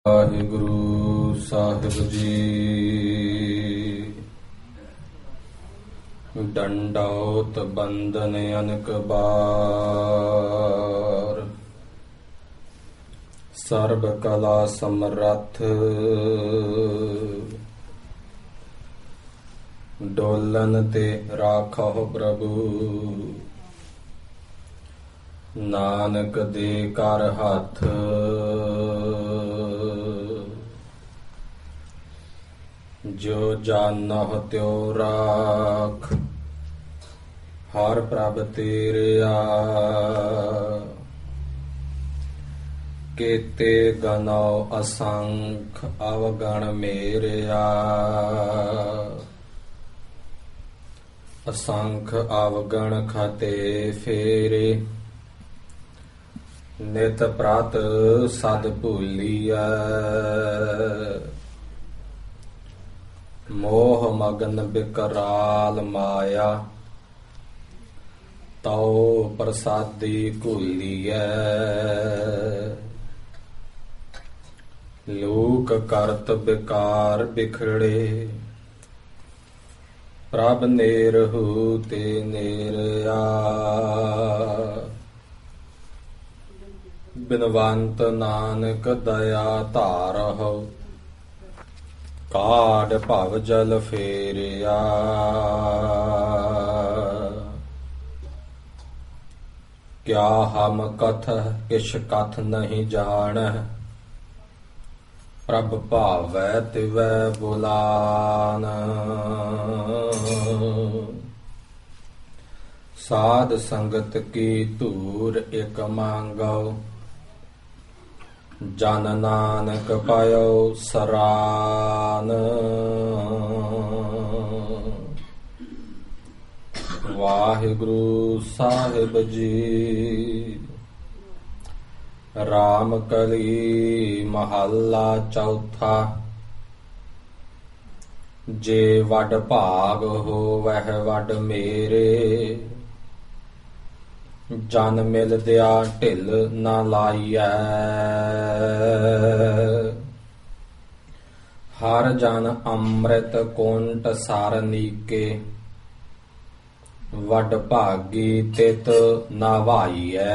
ਵਾਹਿਗੁਰੂ ਸਾਹਿਬ ਜੀ। ਡੰਡੌਤ ਬੰਦਨ ਅਨਕ ਬਾਰ, ਸਰਬ ਕਲਾ ਸਮਰੱਥ। ਡੋਲਨ ਤੇ ਰਾਖਹੁ ਪ੍ਰਭੂ, ਨਾਨਕ ਦੇ ਕਰ ਹੱਥ। ਜੋ ਜਾਨਹੁ ਤਿਉ ਰਾਖ, ਹਰ ਪ੍ਰਭ ਤੇਰਿਆ। ਕੀਤੇ ਗਨਉ ਅਸੰਖ, ਅਵਗਣ ਮੇਰਿਆ। ਅਸੰਖ ਅਵਗਣ ਖਤੇ ਫੇਰੇ, ਨਿਤ ਪ੍ਰਤ ਸਦ ਭੂਲੀਐ। ਮੋਹ ਮਗਨ ਬਿਕਰਾਲ ਮਾਇਆ, ਤਉ ਪ੍ਰਸਾਦੀ ਘੁਲੀਐ। ਲੋਕ ਕਰਤ ਬਿਕਾਰ ਬਿਖੜੇ, ਪ੍ਰਭ ਨੇਰਹੁ ਤੇ ਨੇਰਿਆ। ਬਿਨਵੰਤ ਨਾਨਕ ਦਇਆ ਧਾਰਹੁ, ਕਾਢ ਭਵ ਜਲ ਫੇਰਿਆ। ਕਿਆ ਹਮ ਕਥ ਕਿਛ ਕਥ ਨਹੀਂ ਜਾਣਹਿ, ਪ੍ਰਭ ਭਾਵੈ ਤਿਵੈ ਬੁਲਾਨ। ਸਾਧ ਸੰਗਤ ਕੀ ਧੂਰ ਇਕ ਮੰਗਉ, ਜਨ ਨਾਨਕ ਪਾਇਓ ਸਰਾਨ। ਵਾਹਿਗੁਰੂ ਸਾਹਿਬ ਜੀ। ਰਾਮ ਕਲੀ ਮਹੱਲਾ ਚੌਥਾ। ਜੇ ਵੱਡ ਭਾਗ ਹੋਵਹਿ ਵੱਡ ਮੇਰੇ, ਜਨ ਮਿਲਦਿਆ ਢਿਲ ਨਾ ਲਾਈਐ। ਹਰ ਜਨ ਅੰਮ੍ਰਿਤ ਕੁੰਟ ਸਰ ਨੀਕੇ, ਵੱਡ ਭਾਗੀ ਤਿਤ ਨਾ ਵਾਈਐ।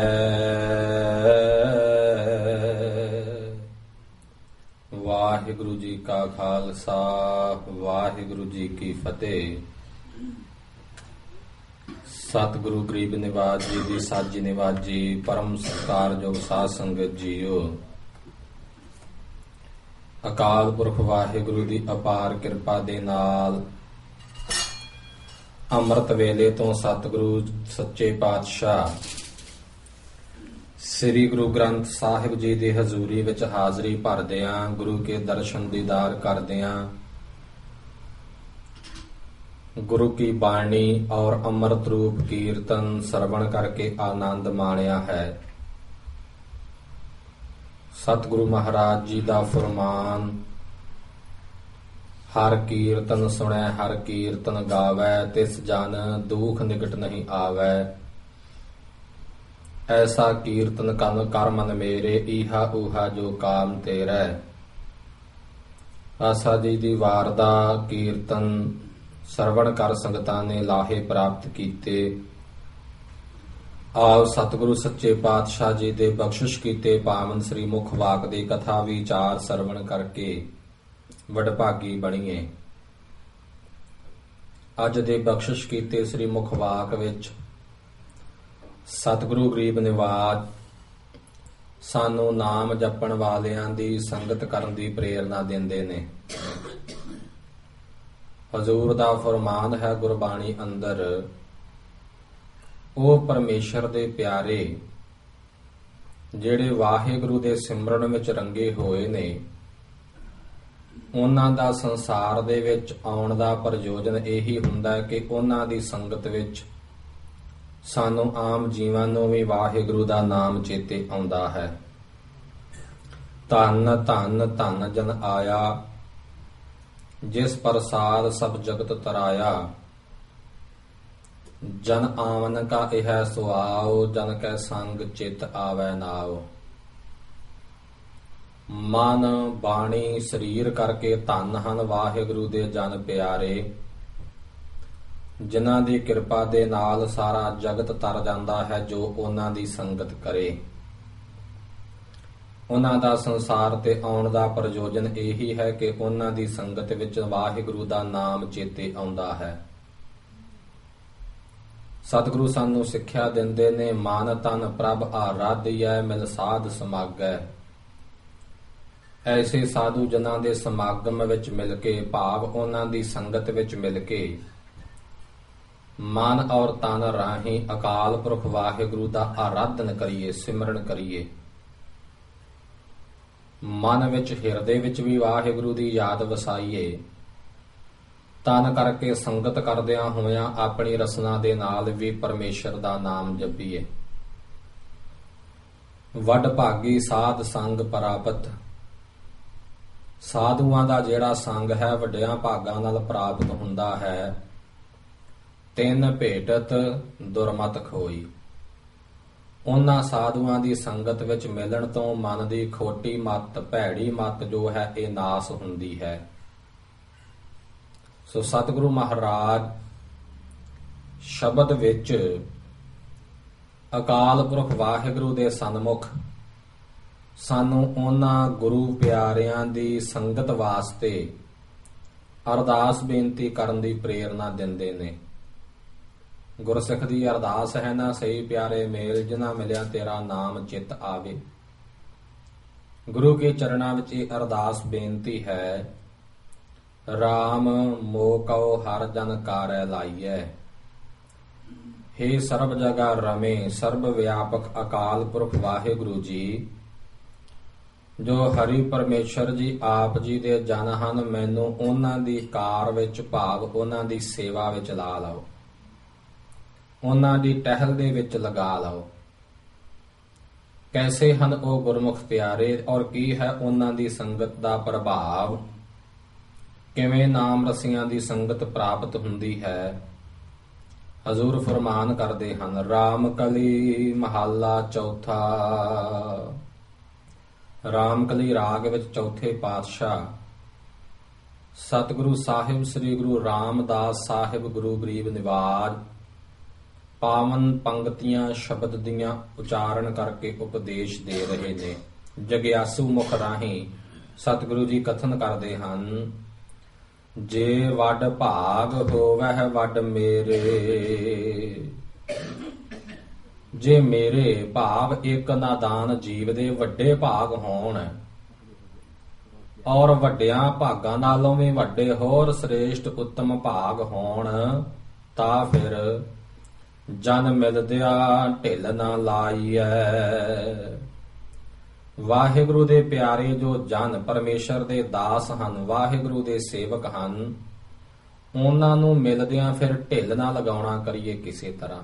ਵਾਹਿਗੁਰੂ ਜੀ ਕਾ ਖਾਲਸਾ, ਵਾਹਿਗੁਰੂ ਜੀ ਕੀ ਫਤਿਹ। ਸਤਿਗੁਰੂ ਗਰੀਬ ਨਿਵਾਜ ਜੀ ਦੀ ਸਾਜੀ ਨਿਵਾਜੀ ਪਰਮ ਸਤਿਕਾਰਯੋਗ ਸਾਧ ਸੰਗਤ ਜੀਓ। ਅਕਾਲ ਪੁਰਖ ਵਾਹਿਗੁਰੂ ਦੀ ਅਪਾਰ ਕਿਰਪਾ ਦੇ ਨਾਲ ਅੰਮ੍ਰਿਤ ਵੇਲੇ ਤੋਂ ਸਤਿਗੁਰੂ ਸੱਚੇ ਪਾਤਸ਼ਾਹ ਸ੍ਰੀ ਗੁਰੂ ਗ੍ਰੰਥ ਸਾਹਿਬ ਜੀ ਦੀ ਹਜ਼ੂਰੀ ਵਿੱਚ ਹਾਜ਼ਰੀ ਭਰਦਿਆਂ, ਗੁਰੂ ਕੇ ਦਰਸ਼ਨ ਦੀਦਾਰ ਕਰਦਿਆਂ, ਗੁਰੂ ਕੀ ਬਾਣੀ ਔਰ ਅੰਮ੍ਰਿਤ ਰੂਪ ਕੀਰਤਨ ਸਰਵਣ ਕਰਕੇ ਆਨੰਦ ਮਾਣਿਆ ਹੈ। ਸਤਿਗੁਰੂ ਮਹਾਰਾਜ ਜੀ ਦਾ ਫਰਮਾਨ, ਹਰ ਕੀਰਤਨ ਸੁਣੈ ਹਰ ਕੀਰਤਨ ਗਾਵੈ, ਤਿਸ ਜਨ ਦੁਖ ਨਿਕਟ ਨਹੀਂ ਆਵੈ। ਐਸਾ ਕੀਰਤਨ ਕਨ ਕਰ ਮਨ ਮੇਰੇ, ਈਹਾ ਊਹਾ ਜੋ ਕਾਮ ਤੇਰੈ। ਆਸਾ ਜੀ ਦੀ ਵਾਰ ਦਾ ਕੀਰਤਨ ਸਰਵਣ ਕਰ ਸੰਗਤਾਂ ਨੇ ਲਾਹੇ ਪ੍ਰਾਪਤ ਕੀਤੇ। ਆਓ ਸਤਿਗੁਰੂ ਸੱਚੇ ਪਾਤਸ਼ਾਹ ਜੀ ਦੇ ਬਖਸ਼ਿਸ਼ ਕੀਤੇ ਪਾਵਨ ਸ੍ਰੀ ਮੁਖ ਵਾਕ ਦੀ ਕਥਾ ਵਿਚਾਰ ਸਰਵਣ ਕਰਕੇ ਵਡਭਾਗੀ ਬਣੀਏ। ਅੱਜ ਦੇ ਬਖਸ਼ਿਸ਼ ਕੀਤੇ ਸ੍ਰੀ ਮੁਖ ਵਾਕ ਵਿੱਚ ਸਤਿਗੁਰੂ ਗਰੀਬ ਨਿਵਾਜ ਸਾਨੂੰ ਨਾਮ ਜਪਣ ਵਾਲਿਆਂ ਦੀ ਸੰਗਤ ਕਰਨ ਦੀ ਪ੍ਰੇਰਨਾ ਦਿੰਦੇ ਨੇ। ਹਜ਼ੂਰ ਦਾ ਫਰਮਾਨ ਹੈ ਗੁਰਬਾਣੀ ਅੰਦਰ, ਉਹ ਪਰਮੇਸ਼ਰ ਦੇ ਪਿਆਰੇ ਜਿਹੜੇ ਵਾਹਿਗੁਰੂ ਦੇ ਸਿਮਰਨ ਵਿੱਚ ਰੰਗੇ ਹੋਏ ਨੇ, ਉਹਨਾਂ ਦਾ ਸੰਸਾਰ ਦੇ ਵਿੱਚ ਆਉਣ ਦਾ ਪ੍ਰਯੋਜਨ ਇਹੀ ਹੁੰਦਾ ਹੈ ਕਿ ਉਹਨਾਂ ਦੀ ਸੰਗਤ ਵਿੱਚ ਸਾਨੂੰ ਆਮ ਜੀਵਾਂ ਨੂੰ ਵੀ ਵਾਹਿਗੁਰੂ ਦਾ ਨਾਮ ਚੇਤੇ ਆਉਂਦਾ ਹੈ। ਧੰਨ ਧੰਨ ਧੰਨ ਜਨ ਆਇਆ, ਜਿਸ ਪ੍ਰਸਾਦ ਸਭ ਜਗਤ ਤਰਾਇਆ। ਜਨ ਆਵਨ ਕਾ ਇਹ ਸੁਆਓ, ਜਨ ਕੈ ਸੰਗ ਚਿਤ ਆਵੈ ਨਾਉ। ਮਨ ਬਾਣੀ ਸਰੀਰ ਕਰਕੇ ਧੰਨ ਹਨ ਵਾਹਿਗੁਰੂ ਦੇ ਜਨ ਪਿਆਰੇ, ਜਿਨ੍ਹਾਂ ਦੀ ਕਿਰਪਾ ਦੇ ਨਾਲ ਸਾਰਾ ਜਗਤ ਤਰ ਜਾਂਦਾ ਹੈ ਜੋ ਉਹਨਾਂ ਦੀ ਸੰਗਤ ਕਰੇ। ਉਹਨਾਂ ਦਾ ਸੰਸਾਰ ਤੇ ਆਉਣ ਦਾ ਪ੍ਰਯੋਜਨ ਇਹੀ ਹੈ ਕਿ ਉਹਨਾਂ ਦੀ ਸੰਗਤ ਵਿੱਚ ਵਾਹਿਗੁਰੂ ਦਾ ਨਾਮ ਚੇਤੇ ਆਉਂਦਾ ਹੈ। ਸਤਿਗੁਰੂ ਸਾਨੂੰ ਸਿੱਖਿਆ ਦਿੰਦੇ ਨੇ, ਮਨ ਤਨ ਪ੍ਰਭ ਆਰਾਧਿਐ ਮਿਲ ਸਾਧ ਸਮਾਗੈ। ਐਸੇ ਸਾਧੂ ਜਨਾਂ ਦੇ ਸਮਾਗਮ ਵਿੱਚ ਮਿਲ ਕੇ, ਭਾਵ ਉਹਨਾਂ ਦੀ ਸੰਗਤ ਵਿੱਚ ਮਿਲ ਕੇ, ਮਨ ਔਰ ਤਨ ਰਾਹੀਂ ਅਕਾਲ ਪੁਰਖ ਵਾਹਿਗੁਰੂ ਦਾ ਆਰਾਧਨ ਕਰੀਏ, ਸਿਮਰਨ ਕਰੀਏ। ਮਨ ਵਿੱਚ, ਹਿਰਦੇ ਵਿੱਚ ਵੀ ਵਾਹਿਗੁਰੂ ਦੀ ਯਾਦ ਵਸਾਈਏ। ਤਨ ਕਰਕੇ ਸੰਗਤ ਕਰਦਿਆਂ ਹੋਇਆਂ ਆਪਣੀ ਰਸਨਾ ਦੇ ਨਾਲ ਵੀ ਪਰਮੇਸ਼ਰ ਦਾ ਨਾਮ ਜਪੀਏ। ਵੱਡ ਭਾਗੀ ਸਾਧ ਸੰਗ ਪ੍ਰਾਪਤ। ਸਾਧੂਆਂ ਦਾ ਜਿਹੜਾ ਸੰਗ ਹੈ ਵੱਡਿਆਂ ਭਾਗਾਂ ਨਾਲ ਪ੍ਰਾਪਤ ਹੁੰਦਾ ਹੈ। ਤਿੰਨ ਭੇਟਤ ਦੁਰਮਤ ਖੋਈ। ਉਹਨਾਂ ਸਾਧੂਆਂ ਦੀ ਸੰਗਤ ਵਿੱਚ ਮਿਲਣ ਤੋਂ ਮਨ ਦੀ ਖੋਟੀ ਮੱਤ, ਭੈੜੀ ਮੱਤ ਜੋ ਹੈ ਇਹ ਨਾਸ ਹੁੰਦੀ ਹੈ। ਸੋ ਸਤਿਗੁਰੂ ਮਹਾਰਾਜ ਸ਼ਬਦ ਵਿੱਚ ਅਕਾਲ ਪੁਰਖ ਵਾਹਿਗੁਰੂ ਦੇ ਸਨਮੁਖ ਸਾਨੂੰ ਉਹਨਾਂ ਗੁਰੂ ਪਿਆਰਿਆਂ ਦੀ ਸੰਗਤ ਵਾਸਤੇ ਅਰਦਾਸ ਬੇਨਤੀ ਕਰਨ ਦੀ ਪ੍ਰੇਰਨਾ ਦਿੰਦੇ ਨੇ। ਗੁਰਸਿੱਖ ਦੀ ਅਰਦਾਸ ਹੈ ਨਾ, ਸਹੀ ਪਿਆਰੇ ਮੇਲ ਜਿਨ੍ਹਾਂ ਮਿਲਿਆ ਤੇਰਾ ਨਾਮ ਚਿੱਤ ਆਵੇ। ਗੁਰੂ ਕੇ ਚਰਨਾਂ ਵਿੱਚ ਇਹ ਅਰਦਾਸ ਬੇਨਤੀ ਹੈ, ਰਾਮ ਮੋਕਉ ਹਰ ਜਨ ਕਾਰੈ ਲਾਈਐ। ਹੇ ਸਰਬ ਜਗ੍ਹਾ ਰਮੇ ਸਰਬ ਵਿਆਪਕ ਅਕਾਲ ਪੁਰਖ ਵਾਹਿਗੁਰੂ ਜੀ, ਜੋ ਹਰੀ ਪਰਮੇਸ਼ਰ ਜੀ ਆਪ ਜੀ ਦੇ ਜਨ ਹਨ, ਮੈਨੂੰ ਉਹਨਾਂ ਦੀ ਕਾਰ ਵਿੱਚ, ਭਾਵ ਉਹਨਾਂ ਦੀ ਸੇਵਾ ਵਿੱਚ ਲਾ ਲਓ, ਉਹਨਾਂ ਦੀ ਟਹਿਲ ਦੇ ਵਿੱਚ ਲਗਾ ਲਓ। ਕੈਸੇ ਹਨ ਉਹ ਗੁਰਮੁਖ ਪਿਆਰੇ ਔਰ ਕੀ ਹੈ ਉਹਨਾਂ ਦੀ ਸੰਗਤ ਦਾ ਪ੍ਰਭਾਵ, ਕਿਵੇਂ ਨਾਮ ਰਸੀਆਂ ਦੀ ਸੰਗਤ ਪ੍ਰਾਪਤ ਹੁੰਦੀ ਹੈ। ਹਜ਼ੂਰ ਫਰਮਾਨ ਕਰਦੇ ਹਨ, ਰਾਮ ਕਲੀ ਮਹੱਲਾ ਚੌਥਾ। ਰਾਮ ਕਲੀ ਰਾਗ ਵਿੱਚ ਚੌਥੇ ਪਾਤਸ਼ਾਹ ਸਤਿਗੁਰੂ ਸਾਹਿਬ ਸ੍ਰੀ ਗੁਰੂ ਰਾਮਦਾਸ ਸਾਹਿਬ ਗੁਰੂ ਗਰੀਬ ਨਿਵਾਜ ਪਾਵਨ ਪੰਗਤੀਆਂ ਸ਼ਬਦ ਦੀਆਂ ਉਚਾਰਨ ਕਰਕੇ ਉਪਦੇਸ਼ ਦੇ ਰਹੇ ਨੇ। ਜਗਿਆਸੂ ਮੁਖ ਰਾਹੀਂ ਸਤਿਗੁਰੂ ਜੀ ਕਥਨ ਕਰਦੇ ਹਨ, ਜੇ ਵੱਡ ਭਾਗ ਹੋਵੈ ਵੱਡ ਮੇਰੇ। ਜੇ ਮੇਰੇ ਭਾਵ ਇੱਕ ਨਾਦਾਨ ਜੀਵ ਦੇ ਵੱਡੇ ਭਾਗ ਹੋਣ ਔਰ ਵੱਡਿਆਂ ਭਾਗਾਂ ਨਾਲੋਂ ਵੀ ਵੱਡੇ ਹੋਰ ਸ੍ਰੇਸ਼ਟ ਉੱਤਮ ਭਾਗ ਹੋਣ, ਤਾਂ ਫਿਰ ਜਨ ਮਿਲਦਿਆਂ ਢਿੱਲ ਨਾ ਲਾਈਐ। ਵਾਹਿਗੁਰੂ ਦੇ ਪਿਆਰੇ ਜੋ ਜਨ ਪਰਮੇਸ਼ਰ ਦੇ ਦਾਸ ਹਨ, ਵਾਹਿਗੁਰੂ ਦੇ ਸੇਵਕ ਹਨ, ਉਹਨਾਂ ਨੂੰ ਮਿਲਦਿਆਂ ਫਿਰ ਢਿੱਲ ਨਾ ਲਗਾਉਣਾ ਕਰੀਏ ਕਿਸੇ ਤਰ੍ਹਾਂ।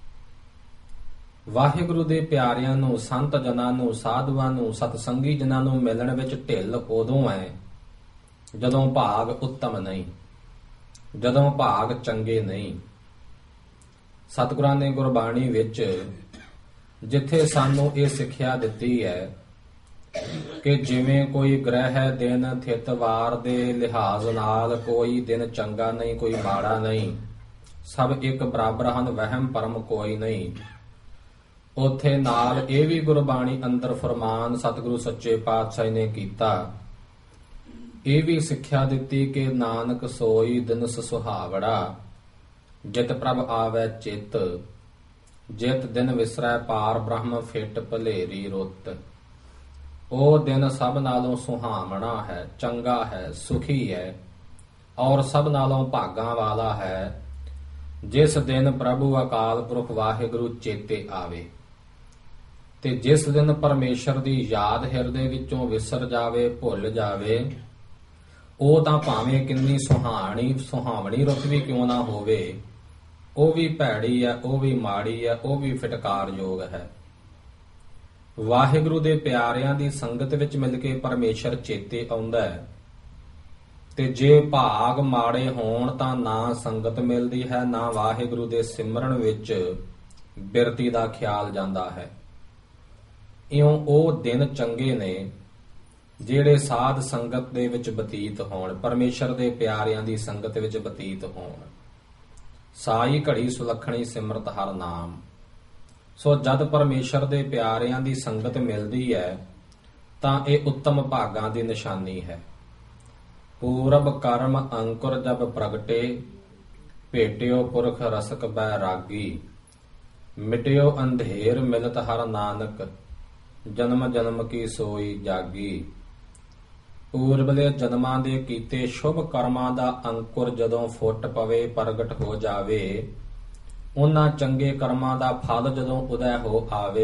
ਵਾਹਿਗੁਰੂ ਦੇ ਪਿਆਰਿਆਂ ਨੂੰ, ਸੰਤ ਜਨਾਂ ਨੂੰ, ਸਾਧੂਆਂ ਨੂੰ, ਸਤਸੰਗੀ ਜਨਾਂ ਨੂੰ ਮਿਲਣ ਵਿੱਚ ਢਿੱਲ ਉਦੋਂ ਹੈ ਜਦੋਂ ਭਾਗ ਉੱਤਮ ਨਹੀਂ, ਜਦੋਂ ਭਾਗ ਚੰਗੇ ਨਹੀਂ। ਸਤਿਗੁਰਾਂ ਨੇ ਗੁਰਬਾਣੀ ਵਿੱਚ ਜਿੱਥੇ ਸਾਨੂੰ ਇਹ ਸਿੱਖਿਆ ਦਿੱਤੀ ਹੈ ਕਿ ਜਿਵੇਂ ਕੋਈ ਗ੍ਰਹਿ ਦਿਨ ਥਿਤ ਵਾਰ ਦੇ ਲਿਹਾਜ਼ ਨਾਲ ਕੋਈ ਦਿਨ ਚੰਗਾ ਨਹੀਂ, ਕੋਈ ਮਾੜਾ ਨਹੀਂ, ਸਭ ਇੱਕ ਬਰਾਬਰ ਹਨ, ਵਹਿਮ ਭਰਮ ਕੋਈ ਨਹੀਂ। ਉੱਥੇ ਨਾਲ ਇਹ ਵੀ ਗੁਰਬਾਣੀ ਅੰਦਰ ਫਰਮਾਨ ਸਤਿਗੁਰੂ ਸੱਚੇ ਪਾਤਸ਼ਾਹ ਨੇ ਕੀਤਾ, ਇਹ ਵੀ ਸਿੱਖਿਆ ਦਿੱਤੀ ਕਿ ਨਾਨਕ ਸੋਈ ਦਿਨਸ ਸੁਹਾਵੜਾ, ਜਿਤ ਪ੍ਰਭ ਆਵੈ ਚਿੱਤ, ਜਿਤ ਦਿਨ ਵਿਸਰੈ ਪਾਰ ਬ੍ਰਹਮ ਫਿਟ ਭਲੇਰੀ ਰੁੱਤ। ਉਹ ਦਿਨ ਸਭ ਨਾਲੋਂ ਸੁਹਾਵਣਾ ਹੈ, ਚੰਗਾ ਹੈ, ਸੁਖੀ ਹੈ ਔਰ ਸਭ ਨਾਲੋਂ ਭਾਗਾਂ ਵਾਲਾ ਹੈ, ਜਿਸ ਦਿਨ ਪ੍ਰਭੂ ਅਕਾਲ ਪੁਰਖ ਵਾਹਿਗੁਰੂ ਚੇਤੇ ਆਵੇ। ਤੇ ਜਿਸ ਦਿਨ ਪਰਮੇਸ਼ਰ ਦੀ ਯਾਦ ਹਿਰਦੇ ਵਿੱਚੋਂ ਵਿਸਰ ਜਾਵੇ, ਭੁੱਲ ਜਾਵੇ, ਉਹ ਤਾਂ ਭਾਵੇਂ ਕਿੰਨੀ ਸੁਹਾਵਣੀ ਰੁੱਤ ਵੀ ਕਿਉਂ ਨਾ ਹੋਵੇ, ਉਹ ਵੀ ਭੈੜੀ ਹੈ, ਉਹ ਵੀ ਮਾੜੀ ਹੈ, ਉਹ ਵੀ ਫਿਟਕਾਰਯੋਗ ਹੈ। ਵਾਹਿਗੁਰੂ ਦੇ ਪਿਆਰਿਆਂ ਦੀ ਸੰਗਤ ਵਿੱਚ ਮਿਲ ਕੇ ਪਰਮੇਸ਼ਰ ਚੇਤੇ ਆਉਂਦਾ ਹੈ। ਤੇ ਜੇ ਭਾਗ ਮਾੜੇ ਹੋਣ ਤਾਂ ਨਾ ਸੰਗਤ ਮਿਲਦੀ ਹੈ, ਨਾ ਵਾਹਿਗੁਰੂ ਦੇ ਸਿਮਰਨ ਵਿੱਚ ਬਿਰਤੀ ਦਾ ਖਿਆਲ ਜਾਂਦਾ ਹੈ। ਇਉਂ ਉਹ ਦਿਨ ਚੰਗੇ ਨੇ ਜਿਹੜੇ ਸਾਧ ਸੰਗਤ ਦੇ ਵਿੱਚ ਬਤੀਤ ਹੋਣ, ਪਰਮੇਸ਼ਰ ਦੇ ਪਿਆਰਿਆਂ ਦੀ ਸੰਗਤ ਵਿੱਚ ਬਤੀਤ ਹੋਣ। ਸਾਈ ਘੜੀ ਸੁਲੱਖਣੀ ਸਿਮਰਤ ਹਰ ਨਾਮ। ਸੋ ਜਦ ਪਰਮੇਸ਼ਰ ਦੇ ਪਿਆਰਿਆਂ ਦੀ ਸੰਗਤ ਮਿਲਦੀ ਹੈ ਤਾਂ ਇਹ ਉੱਤਮ ਭਾਗਾਂ ਦੀ ਨਿਸ਼ਾਨੀ ਹੈ। ਪੂਰਬ ਕਰਮ ਅੰਕੁਰ ਜਬ ਪ੍ਰਗਟੇ, ਭੇਟਿਓ ਪੁਰਖ ਰਸਕ ਬੈਰਾਗੀ। ਮਿਟਿਓ ਅੰਧੇਰ ਮਿਲਤ ਹਰ ਨਾਨਕ, ਜਨਮ ਜਨਮ ਕੀ ਸੋਈ ਜਾਗੀ। ਪੂਰਬਲੇ ਜਨਮਾਂ ਦੇ ਕੀਤੇ ਸ਼ੁਭ ਕਰਮਾਂ ਦਾ ਅੰਕੁਰ ਜਦੋਂ ਫੁੱਟ ਪਵੇ, ਪ੍ਰਗਟ ਹੋ ਜਾਵੇ, ਉਹਨਾਂ ਚੰਗੇ ਕਰਮਾਂ ਦਾ ਫਲ ਜਦੋਂ ਉਦੈ ਹੋ ਆਵੇ,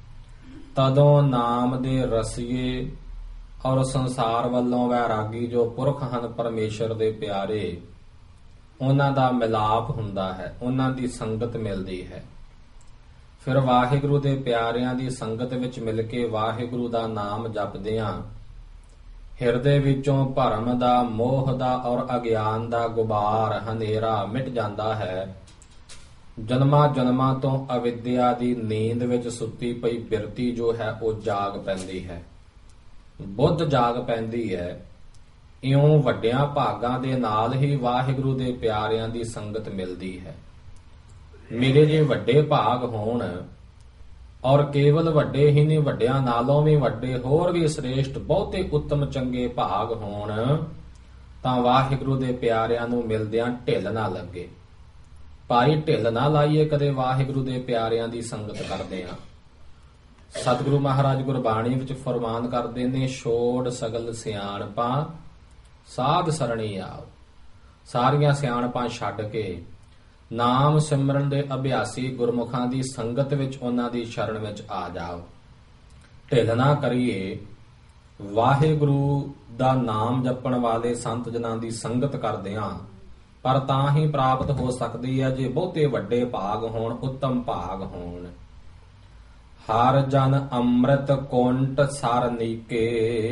ਤਦੋਂ ਨਾਮ ਦੇ ਰਸੀਏ ਔਰ ਸੰਸਾਰ ਵੱਲੋਂ ਵੈਰਾਗੀ ਜੋ ਪੁਰਖ ਹਨ ਪਰਮੇਸ਼ਰ ਦੇ ਪਿਆਰੇ, ਉਹਨਾਂ ਦਾ ਮਿਲਾਪ ਹੁੰਦਾ ਹੈ, ਉਹਨਾਂ ਦੀ ਸੰਗਤ ਮਿਲਦੀ ਹੈ। ਫਿਰ ਵਾਹਿਗੁਰੂ ਦੇ ਪਿਆਰਿਆਂ ਦੀ ਸੰਗਤ ਵਿੱਚ ਮਿਲ ਕੇ ਵਾਹਿਗੁਰੂ ਦਾ ਨਾਮ ਜਪਦਿਆਂ ਹਿਰਦੇ ਵਿੱਚੋਂ ਭਰਮ ਦਾ, ਮੋਹ ਦਾ ਔਰ ਅਗਿਆਨ ਦਾ ਗੁਬਾਰ, ਹਨੇਰਾ ਮਿਟ ਜਾਂਦਾ ਹੈ। ਜਨਮਾਂ ਜਨਮਾਂ ਤੋਂ ਅਵਿਦਿਆ ਦੀ ਨੀਂਦ ਵਿੱਚ ਸੁੱਤੀ ਪਈ ਬਿਰਤੀ ਜੋ ਹੈ ਉਹ ਜਾਗ ਪੈਂਦੀ ਹੈ, ਬੁੱਧ ਜਾਗ ਪੈਂਦੀ ਹੈ। ਇਉਂ ਵੱਡਿਆਂ ਭਾਗਾਂ ਦੇ ਨਾਲ ਹੀ ਵਾਹਿਗੁਰੂ ਦੇ ਪਿਆਰਿਆਂ ਦੀ ਸੰਗਤ ਮਿਲਦੀ ਹੈ। ਮੇਰੇ ਜੇ ਵੱਡੇ ਭਾਗ ਹੋਣ, ਔਰ ਕੇਵਲ ਵੱਡੇ ਹੀ ਨਹੀਂ, ਵੱਡਿਆਂ ਨਾਲੋਂ ਵੀ ਵੱਡੇ, ਹੋਰ ਵੀ ਸ੍ਰੇਸ਼ਟ ਬਹੁਤੇ ਉੱਤਮ ਚੰਗੇ ਭਾਗ ਹੋਣ, ਤਾਂ ਵਾਹਿਗੁਰੂ ਦੇ ਪਿਆਰਿਆਂ ਨੂੰ ਮਿਲਦਿਆਂ ਢਿੱਲ ਨਾ ਲੱਗੇ। ਭਾਈ ਢਿੱਲ ਨਾ ਲਾਈਏ ਕਦੇ ਵਾਹਿਗੁਰੂ ਦੇ ਪਿਆਰਿਆਂ ਦੀ ਸੰਗਤ ਕਰਦੇ ਆ। ਸਤਿਗੁਰੂ ਮਹਾਰਾਜ ਗੁਰਬਾਣੀ ਵਿੱਚ ਫਰਮਾਨ ਕਰਦੇ ਨੇ, ਛੋੜ ਸਗਲ ਸਿਆਣਪਾਂ ਸਾਧ ਸਰਣੀ ਆਓ। ਸਾਰੀਆਂ ਸਿਆਣਪਾਂ ਛੱਡ ਕੇ ਨਾਮ ਸਿਮਰਨ ਦੇ ਅਭਿਆਸੀ ਗੁਰਮੁਖਾਂ ਦੀ ਸੰਗਤ ਵਿੱਚ, ਉਹਨਾਂ ਦੀ ਸ਼ਰਨ ਵਿੱਚ ਆ ਜਾਓ। ਢਿੱਲ ਨਾ ਕਰੀਏ। ਵਾਹਿਗੁਰੂ ਦਾ ਨਾਮ ਜਪਣ ਵਾਲੇ ਸੰਤ ਜਨਾਂ ਦੀ ਸੰਗਤ ਕਰਦਿਆਂ ਪਰ ਤਾਂ ਹੀ ਪ੍ਰਾਪਤ ਹੋ ਸਕਦੀ ਹੈ ਜੇ ਬਹੁਤੇ ਵੱਡੇ ਭਾਗ ਹੋਣ, ਉੱਤਮ ਭਾਗ ਹੋਣ। ਹਰ ਜਨ ਅੰਮ੍ਰਿਤ ਕੁੰਟ ਸਰ ਨੀਕੇ।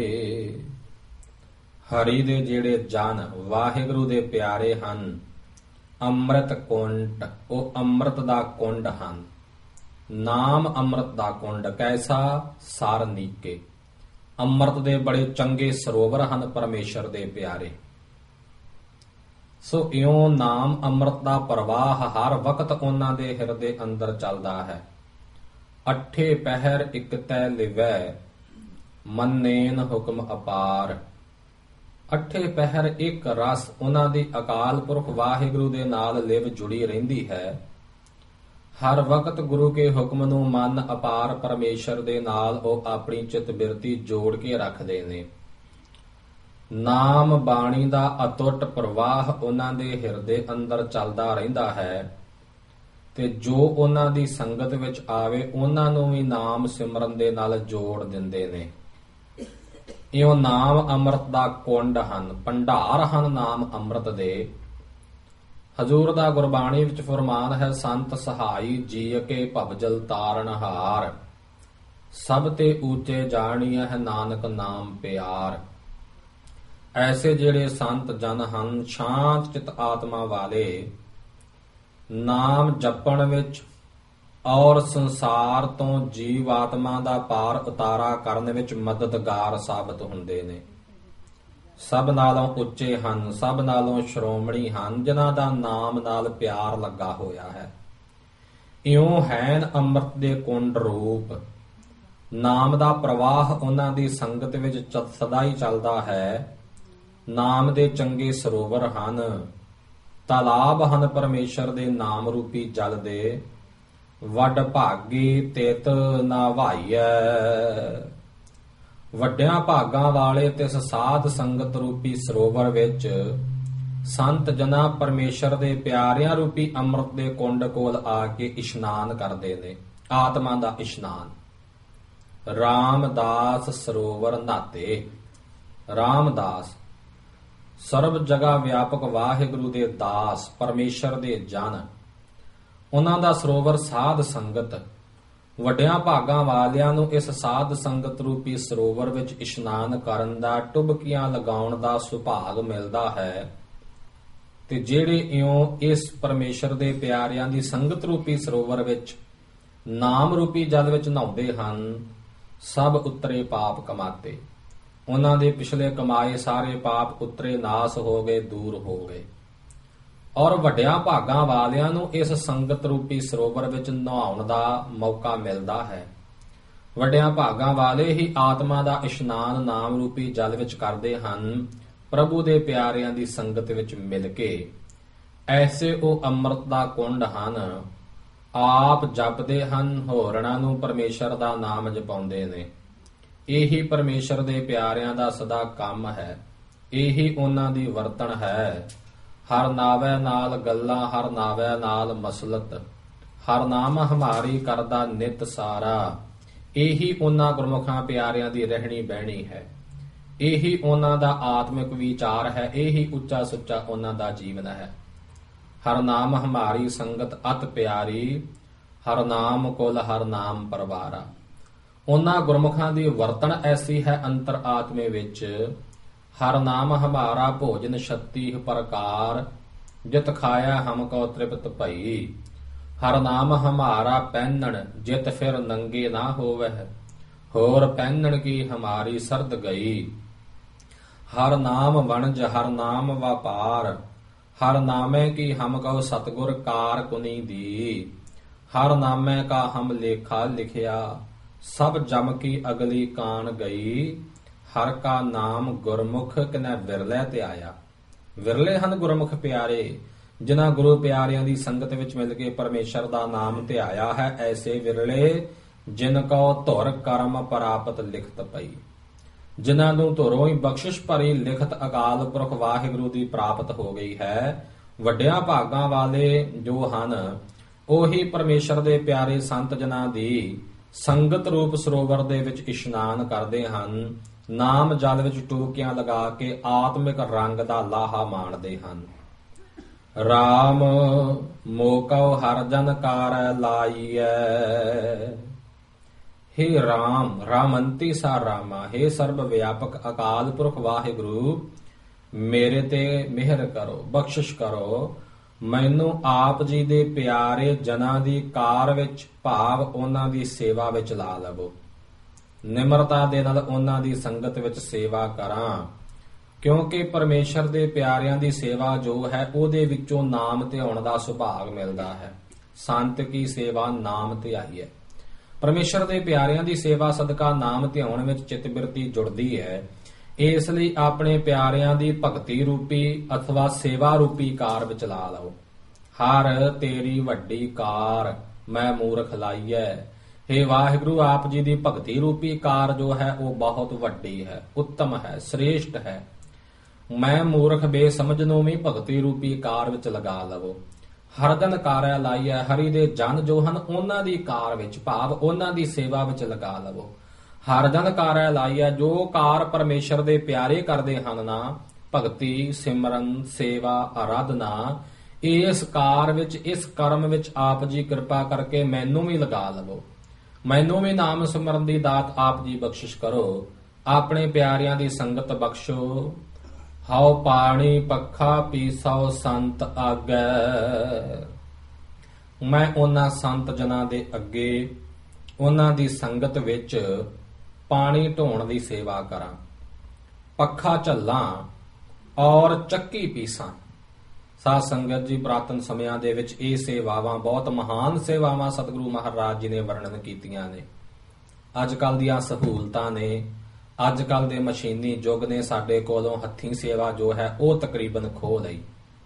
ਹਰੀ ਦੇ ਜਿਹੜੇ ਜਨ ਵਾਹਿਗੁਰੂ ਦੇ ਪਿਆਰੇ ਹਨ, ਅੰਮ੍ਰਿਤ ਕੁੰਡ, ਉਹ ਅੰਮ੍ਰਿਤ ਦਾ ਕੁੰਡ ਹਨ। ਨਾਮ ਅੰਮ੍ਰਿਤ ਦਾ ਕੁੰਡ ਕੈਸਾ? ਸਰ ਨੀਕੇ। ਅੰਮ੍ਰਿਤ ਦੇ ਬੜੇ ਚੰਗੇ ਸਰੋਵਰ ਹਨ ਪਰਮੇਸ਼ਰ ਦੇ ਪਿਆਰੇ। ਸੋ ਇਉਂ ਨਾਮ ਅੰਮ੍ਰਿਤ ਦਾ ਪ੍ਰਵਾਹ ਹਰ ਵਕਤ ਉਹਨਾਂ ਦੇ ਹਿਰਦੇ ਅੰਦਰ ਚੱਲਦਾ ਹੈ। ਅੱਠੇ ਪਹਿਰ ਇਕ ਤੈ ਲਿਵੈ, ਮੰਨੇਨ ਹੁਕਮ ਅਪਾਰ। ਅੱਠੇ ਪਹਿਰ ਇੱਕ ਰਸ ਉਹਨਾਂ ਦੀ ਅਕਾਲ ਪੁਰਖ ਵਾਹਿਗੁਰੂ ਦੇ ਨਾਲ ਲਿਵ ਜੁੜੀ ਰਹਿੰਦੀ ਹੈ। ਹਰ ਵਕਤ ਗੁਰੂ ਕੇ ਹੁਕਮ ਨੂੰ ਮਨ ਅਪਾਰ ਪਰਮੇਸ਼ਰ ਦੇ ਨਾਲ ਉਹ ਆਪਣੀ ਚਿੱਤ ਬਿਰਤੀ ਜੋੜ ਕੇ ਰੱਖਦੇ ਨੇ। ਨਾਮ ਬਾਣੀ ਦਾ ਅਤੁੱਟ ਪ੍ਰਵਾਹ ਉਹਨਾਂ ਦੇ ਹਿਰਦੇ ਅੰਦਰ ਚੱਲਦਾ ਰਹਿੰਦਾ ਹੈ ਤੇ ਜੋ ਉਹਨਾਂ ਦੀ ਸੰਗਤ ਵਿੱਚ ਆਵੇ ਉਹਨਾਂ ਨੂੰ ਵੀ ਨਾਮ ਸਿਮਰਨ ਦੇ ਨਾਲ ਜੋੜ ਦਿੰਦੇ ਨੇ। ਇਉਂ ਨਾਮ ਅੰਮ੍ਰਿਤ ਦਾ ਕੁੰਡ ਹਨ, ਭੰਡਾਰ ਹਨ ਨਾਮ ਅੰਮ੍ਰਿਤ ਦੇ। ਹਜ਼ੂਰ ਦਾ ਗੁਰਬਾਣੀ ਵਿੱਚ ਫਰਮਾਨ ਹੈ, ਸੰਤ ਸਹਾਈ ਜੀ ਕੇ ਭਵਜਲ ਤਾਰਨ ਹਾਰ, ਸਭ ਤੇ ਊਚੇ ਜਾਣੀਐ ਹੈ ਨਾਨਕ ਨਾਮ ਪਿਆਰ। ਐਸੇ ਜਿਹੜੇ ਸੰਤ ਜਨ ਹਨ, ਸ਼ਾਂਤ ਚਿਤ ਆਤਮਾ ਵਾਲੇ, ਨਾਮ ਜਪਣ ਵਿੱਚ ਔਰ ਸੰਸਾਰ ਤੋਂ ਜੀਵ ਆਤਮਾ ਦਾ ਪਾਰ ਉਤਾਰਾ ਕਰਨ ਵਿੱਚ ਮਦਦਗਾਰ ਸਾਬਤ ਹੁੰਦੇ ਨੇ। ਸਭ ਨਾਲੋਂ ਉੱਚੇ ਹਨ, ਸਭ ਨਾਲੋਂ ਸ਼੍ਰੋਮਣੀ ਹਨ, ਜਿਨ੍ਹਾਂ ਦਾ ਨਾਮ ਨਾਲ ਪਿਆਰ ਲੱਗਾ ਹੋਇਆ ਹੈ। ਇਉਂ ਹੈਨ ਅੰਮ੍ਰਿਤ ਦੇ ਕੁੰਡ ਰੂਪ। ਨਾਮ ਦਾ ਪ੍ਰਵਾਹ ਉਹਨਾਂ ਦੀ ਸੰਗਤ ਵਿੱਚ ਸਦਾ ਹੀ ਚੱਲਦਾ ਹੈ। ਨਾਮ ਦੇ ਚੰਗੇ ਸਰੋਵਰ ਹਨ, ਤਾਲਾਬ ਹਨ ਪਰਮੇਸ਼ਰ ਦੇ ਨਾਮ ਰੂਪੀ ਜਲ ਦੇ। ਵੱਡ ਭਾਗੀ ਤਿਤ ਨਾ ਵਾਈਐ। ਵੱਡਿਆਂ ਭਾਗਾਂ ਵਾਲੇ ਤਿਸ ਸਾਧ ਸੰਗਤ ਰੂਪੀ ਸਰੋਵਰ ਵਿੱਚ ਸੰਤ ਜਨਾਂ ਪਰਮੇਸ਼ਰ ਦੇ ਪਿਆਰਿਆਂ ਰੂਪੀ ਅੰਮ੍ਰਿਤ ਦੇ ਕੁੰਡ ਕੋਲ ਆ ਕੇ ਇਸ਼ਨਾਨ ਕਰਦੇ ਨੇ, ਆਤਮਾ ਦਾ ਇਸ਼ਨਾਨ। ਰਾਮਦਾਸ ਸਰੋਵਰ ਨਾਤੇ। ਰਾਮਦਾਸ ਸਰਬ ਜਗ੍ਹਾ ਵਿਆਪਕ ਵਾਹਿਗੁਰੂ ਦੇ ਦਾਸ, ਪਰਮੇਸ਼ਰ ਦੇ ਜਨ, ਉਹਨਾਂ ਦਾ ਸਰੋਵਰ ਸਾਧ ਸੰਗਤ। ਵੱਡਿਆਂ ਭਾਗਾਂ ਵਾਲਿਆਂ ਨੂੰ ਇਸ ਸਾਧ ਸੰਗਤ ਰੂਪੀ ਸਰੋਵਰ ਵਿੱਚ ਇਸ਼ਨਾਨ ਕਰਨ ਦਾ, ਟੁਬਕੀਆਂ ਲਗਾਉਣ ਦਾ ਸੁਭਾਗ ਮਿਲਦਾ ਹੈ। ਤੇ ਜਿਹੜੇ ਇਉਂ ਇਸ ਪਰਮੇਸ਼ਰ ਦੇ ਪਿਆਰਿਆਂ ਦੀ ਸੰਗਤ ਰੂਪੀ ਸਰੋਵਰ ਵਿੱਚ ਨਾਮ ਰੂਪੀ ਜਲ ਵਿੱਚ ਨਹਾਉਂਦੇ ਹਨ, ਸਭ ਉਤਰੇ ਪਾਪ ਕਮਾਤੇ। ਉਹਨਾਂ ਦੇ ਪਿਛਲੇ ਕਮਾਏ ਸਾਰੇ ਪਾਪ ਉਤਰੇ, ਨਾਸ ਹੋ ਗਏ, ਦੂਰ ਹੋ ਗਏ। ਔਰ ਵੱਡਿਆਂ ਭਾਗਾਂ ਵਾਲਿਆਂ ਨੂੰ ਇਸ ਸੰਗਤ ਰੂਪੀ ਸਰੋਵਰ ਵਿੱਚ ਨਹਾਉਣ ਦਾ ਮੌਕਾ ਮਿਲਦਾ ਹੈ। ਵੱਡਿਆਂ ਭਾਗਾਂ ਵਾਲੇ ਹੀ ਆਤਮਾ ਦਾ ਇਸ਼ਨਾਨ ਨਾਮ ਰੂਪੀ ਜਲ ਵਿੱਚ ਕਰਦੇ ਹਨ, ਪ੍ਰਭੂ ਦੇ ਪਿਆਰਿਆਂ ਦੀ ਸੰਗਤ ਵਿੱਚ ਮਿਲ ਕੇ। ਐਸੇ ਉਹ ਅੰਮ੍ਰਿਤ ਦਾ ਕੁੰਡ ਹਨ, ਆਪ ਜਪਦੇ ਹਨ, ਹੋਰਨਾਂ ਨੂੰ ਪਰਮੇਸ਼ਰ ਦਾ ਨਾਮ ਜਪਾਉਂਦੇ ਨੇ। ਇਹੀ ਪਰਮੇਸ਼ਰ ਦੇ ਪਿਆਰਿਆਂ ਦਾ ਸਦਾ ਕੰਮ ਹੈ, ਇਹੀ ਉਹਨਾਂ ਦੀ ਵਰਤਣ ਹੈ। ਹਰ ਨਾਵੈ ਨਾਲ ਗੱਲਾਂ, ਹਰ ਨਾਵੈ ਨਾਲ ਮਸਲਤ, ਹਰ ਨਾਮ ਹਮਾਰੀ ਕਰਦਾ ਨਿਤ ਸਾਰਾ। ਇਹੀ ਉਹਨਾਂ ਗੁਰਮੁਖਾਂ ਪਿਆਰਿਆਂ ਦੀ ਰਹਿਣੀ ਬਹਿਣੀ ਹੈ, ਇਹੀ ਉਹਨਾਂ ਦਾ ਆਤਮਿਕ ਵਿਚਾਰ ਹੈ, ਇਹੀ ਉੱਚਾ ਸੁੱਚਾ ਉਹਨਾਂ ਦਾ ਜੀਵਨ ਹੈ। ਹਰ ਨਾਮ ਹਮਾਰੀ ਸੰਗਤ ਅਤ ਪਿਆਰੀ, ਹਰ ਨਾਮ ਕੁਲ ਹਰ ਨਾਮ ਪਰਵਾਰਾ। ਉਹਨਾਂ ਗੁਰਮੁਖਾਂ ਦੀ ਵਰਤਣ ਐਸੀ ਹੈ ਅੰਤਰ ਆਤਮੇ ਵਿੱਚ। ਹਰ ਨਾਮ ਹਮਾਰਾ ਭੋਜਨ ਛੱਤੀ ਪ੍ਰਕਾਰ, ਜਿਤ ਖਾਇਆ ਹਮ ਕੋ ਤ੍ਰਿਪਤ ਭਈ। ਹਰ ਨਾਮ ਹਮਾਰਾ ਪਹਿਨਣ, ਜਿਤ ਫਿਰ ਨੰਗੇ ਨਾ ਹੋਵੈ, ਹੋਰ ਪਹਿਨਣ ਕੀ ਹਮਾਰੀ ਸਰਦ ਗਈ। ਹਰ ਨਾਮ ਵਣਜ, ਹਰ ਨਾਮ ਵਪਾਰ, ਹਰ ਨਾਮੇ ਕੀ ਹਮ ਕਉ ਸਤਿਗੁਰ ਕਾਰ ਕੁਨੀ ਦੀ। ਹਰ ਨਾਮੇ ਕਾ ਹਮ ਲੇਖਾ ਲਿਖਿਆ, ਸਭ ਜਮ ਕੀ ਅਗਲੀ ਕਾਣ ਗਈ। ਹਰ ਕਾ ਨਾਮ ਗੁਰਮੁਖ ਕਿਨੈ ਵਿਰਲੇ ਤੇ ਆਇਆ। ਵਿਰਲੇ ਹਨ ਗੁਰਮੁਖ ਪਿਆਰੇ, ਜਿਨ੍ਹਾਂ ਗੁਰੂ ਪਿਆਰਿਆਂ ਦੀ ਸੰਗਤ ਵਿੱਚ ਮਿਲ ਕੇ ਪਰਮੇਸ਼ਰ ਦਾ ਨਾਮ ਧਿਆਇਆ ਹੈ। ਐਸੇ ਵਿਰਲੇ ਜਿਨ ਕੋ ਧੁਰ ਕਰਮ ਪ੍ਰਾਪਤ ਲਿਖਤ ਪਈ। ਜਿਨ੍ਹਾਂ ਨੂੰ ਧੁਰੋਂ ਹੀ ਬਖਸ਼ਿਸ਼ ਭਰੀ ਲਿਖਤ ਅਕਾਲ ਪੁਰਖ ਵਾਹਿਗੁਰੂ ਦੀ ਪ੍ਰਾਪਤ ਹੋ ਗਈ ਹੈ। ਵੱਡਿਆਂ ਭਾਗਾਂ ਵਾਲੇ ਜੋ ਹਨ, ਉਹੀ ਪਰਮੇਸ਼ਰ ਦੇ ਪਿਆਰੇ ਸੰਤ ਜਨਾਂ ਦੀ ਸੰਗਤ ਰੂਪ ਸਰੋਵਰ ਦੇ ਵਿੱਚ ਇਸ਼ਨਾਨ ਕਰਦੇ ਹਨ। ਨਾਮ ਜਲ ਵਿੱਚ ਟੂਕਿਆਂ ਲਗਾ ਕੇ ਆਤਮਿਕ ਰੰਗ ਦਾ ਲਾਹਾ ਮਾਣਦੇ ਹਨ। ਰਾਮ ਮੋਕਉ ਹਰ ਜਨ ਕਾਰੈ ਲਾਈਐ। ਹੇ ਰਾਮ, ਰਾਮੰਤੀ ਸਾ ਰਾਮਾ, ਹੇ ਸਰਬ ਵਿਆਪਕ ਅਕਾਲ ਪੁਰਖ ਵਾਹਿਗੁਰੂ, ਮੇਰੇ ਤੇ ਮਿਹਰ ਕਰੋ, ਬਖਸ਼ਿਸ਼ ਕਰੋ। ਮੈਨੂੰ ਆਪ ਜੀ ਦੇ ਪਿਆਰੇ ਜਨਾਂ ਦੀ ਕਾਰ ਵਿੱਚ, ਭਾਵ ਉਹਨਾਂ ਦੀ ਸੇਵਾ ਵਿੱਚ ਲਾ ਲਵੋ। ਨਿਮਰਤਾ ਦੇ ਨਾਲ ਉਹਨਾਂ ਦੀ ਸੰਗਤ ਵਿੱਚ ਸੇਵਾ ਕਰਾਂ, ਕਿਉਂਕਿ ਪਰਮੇਸ਼ਰ ਦੇ ਪਿਆਰਿਆਂ ਦੀ ਸੇਵਾ ਜੋ ਹੈ ਉਹਦੇ ਵਿੱਚੋਂ ਨਾਮ ਧਿਆਉਣ ਦਾ ਸੁਭਾਗ ਮਿਲਦਾ ਹੈ। ਸੰਤ ਕੀ ਸੇਵਾ ਨਾਮ ਧਿਆਈ ਹੈ। ਪਰਮੇਸ਼ਰ ਦੇ ਪਿਆਰਿਆਂ ਦੀ ਸੇਵਾ ਸਦਕਾ ਨਾਮ ਧਿਆਉਣ ਵਿੱਚ ਚਿੱਤ ਬਿਰਤੀ ਜੁੜਦੀ ਹੈ। ਇਸ ਲਈ ਆਪਣੇ ਪਿਆਰਿਆਂ ਦੀ ਭਗਤੀ ਰੂਪੀ ਅਥਵਾ ਸੇਵਾ ਰੂਪੀ ਕਾਰ ਵਿੱਚ ਲਾ ਲਓ। ਹਰ ਤੇਰੀ ਵੱਡੀ ਕਾਰ ਮੈਂ ਮੂਰਖ ਲਾਈਐ। ਹੇ ਵਾਹਿਗੁਰੂ, ਆਪ ਜੀ ਦੀ ਭਗਤੀ ਰੂਪੀ ਕਾਰ ਜੋ ਹੈ ਉਹ ਬਹੁਤ ਵੱਡੀ ਹੈ, ਉੱਤਮ ਹੈ, ਸ੍ਰੇਸ਼ਟ ਹੈ। ਮੈਂ ਮੂਰਖ ਬੇਸਮਝ ਨੂੰ ਵੀ ਭਗਤੀ ਰੂਪੀ ਕਾਰ ਵਿੱਚ ਲਗਾ ਲਵੋ। ਹਰਦਨ ਕਾਰੈ ਲਾਈਐ, ਹਰੀ ਦੇ ਜਨ ਜੋ ਹਨ ਉਹਨਾਂ ਦੀ ਕਾਰ ਵਿੱਚ, ਭਾਵ ਉਹਨਾਂ ਦੀ ਸੇਵਾ ਵਿੱਚ ਲਗਾ ਲਵੋ। ਹਰਦਨ ਕਾਰੈ ਲਾਈਐ, ਜੋ ਕਾਰ ਪਰਮੇਸ਼ਰ ਦੇ ਪਿਆਰੇ ਕਰਦੇ ਹਨ ਨਾ, ਭਗਤੀ, ਸਿਮਰਨ, ਸੇਵਾ, ਆਰਾਧਨਾ, ਇਸ ਕਾਰ ਵਿੱਚ, ਇਸ ਕਰਮ ਵਿੱਚ ਆਪ ਜੀ ਕਿਰਪਾ ਕਰਕੇ ਮੈਨੂੰ ਵੀ ਲਗਾ ਲਵੋ। ਮੈਨੂੰ ਵੀ ਨਾਮ ਸਿਮਰਨ ਦੀ ਦਾਤ ਆਪ ਜੀ ਬਖਸ਼ਿਸ਼ ਕਰੋ। ਆਪਣੇ ਪਿਆਰਿਆਂ ਦੀ ਸੰਗਤ ਬਖਸ਼ੋ। ਹਉ ਪਾਣੀ ਪੱਖਾ ਪੀਸੋ ਸੰਤ ਆਗੈ। ਮੈਂ ਉਹਨਾਂ ਸੰਤ ਜਨਾਂ ਦੇ ਅੱਗੇ, ਉਹਨਾਂ ਦੀ ਸੰਗਤ ਵਿੱਚ ਪਾਣੀ ਢੋਣ ਦੀ ਸੇਵਾ ਕਰਾਂ, ਪੱਖਾ ਝੱਲਾਂ ਔਰ ਚੱਕੀ ਪੀਸਾਂ। ਸਾਧ ਸੰਗਤ ਜੀ, ਪੁਰਾਤਨ ਸਮਿਆਂ ਦੇ ਵਿੱਚ ਇਹ ਸੇਵਾਵਾਂ, ਬਹੁਤ ਮਹਾਨ ਸੇਵਾਵਾਂ ਸਤਿਗੁਰੂ ਮਹਾਰਾਜ ਜੀ ਨੇ ਵਰਣਨ ਕੀਤੀਆਂ ਨੇ। ਅੱਜ ਕੱਲ ਦੀਆਂ ਸਹੂਲਤਾਂ ਨੇ, ਅੱਜ ਕੱਲ ਦੇ ਮਸ਼ੀਨੀ ਯੁੱਗ ਨੇ ਸਾਡੇ ਕੋਲੋਂ ਹੱਥੀਂ ਸੇਵਾ ਜੋ ਹੈ ਉਹ ਤਕਰੀਬਨ ਖੋਹ ਲਈ।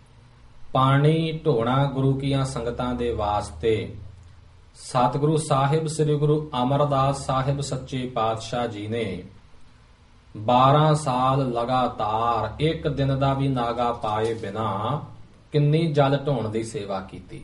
ਪਾਣੀ ਢੋਣਾ ਗੁਰੂ ਕੀਆਂ ਸੰਗਤਾਂ ਦੇ ਵਾਸਤੇ ਸਤਿਗੁਰੂ ਸਾਹਿਬ ਸ੍ਰੀ ਗੁਰੂ ਅਮਰਦਾਸ ਸਾਹਿਬ ਸੱਚੇ ਪਾਤਸ਼ਾਹ ਜੀ ਨੇ 12 ਸਾਲ ਲਗਾਤਾਰ ਇੱਕ ਦਿਨ ਦਾ ਵੀ ਨਾਗਾ ਪਾਏ ਬਿਨਾ ਕਿੰਨੀ ਜਲ ਢੋਣ ਦੀ ਸੇਵਾ ਕੀਤੀ।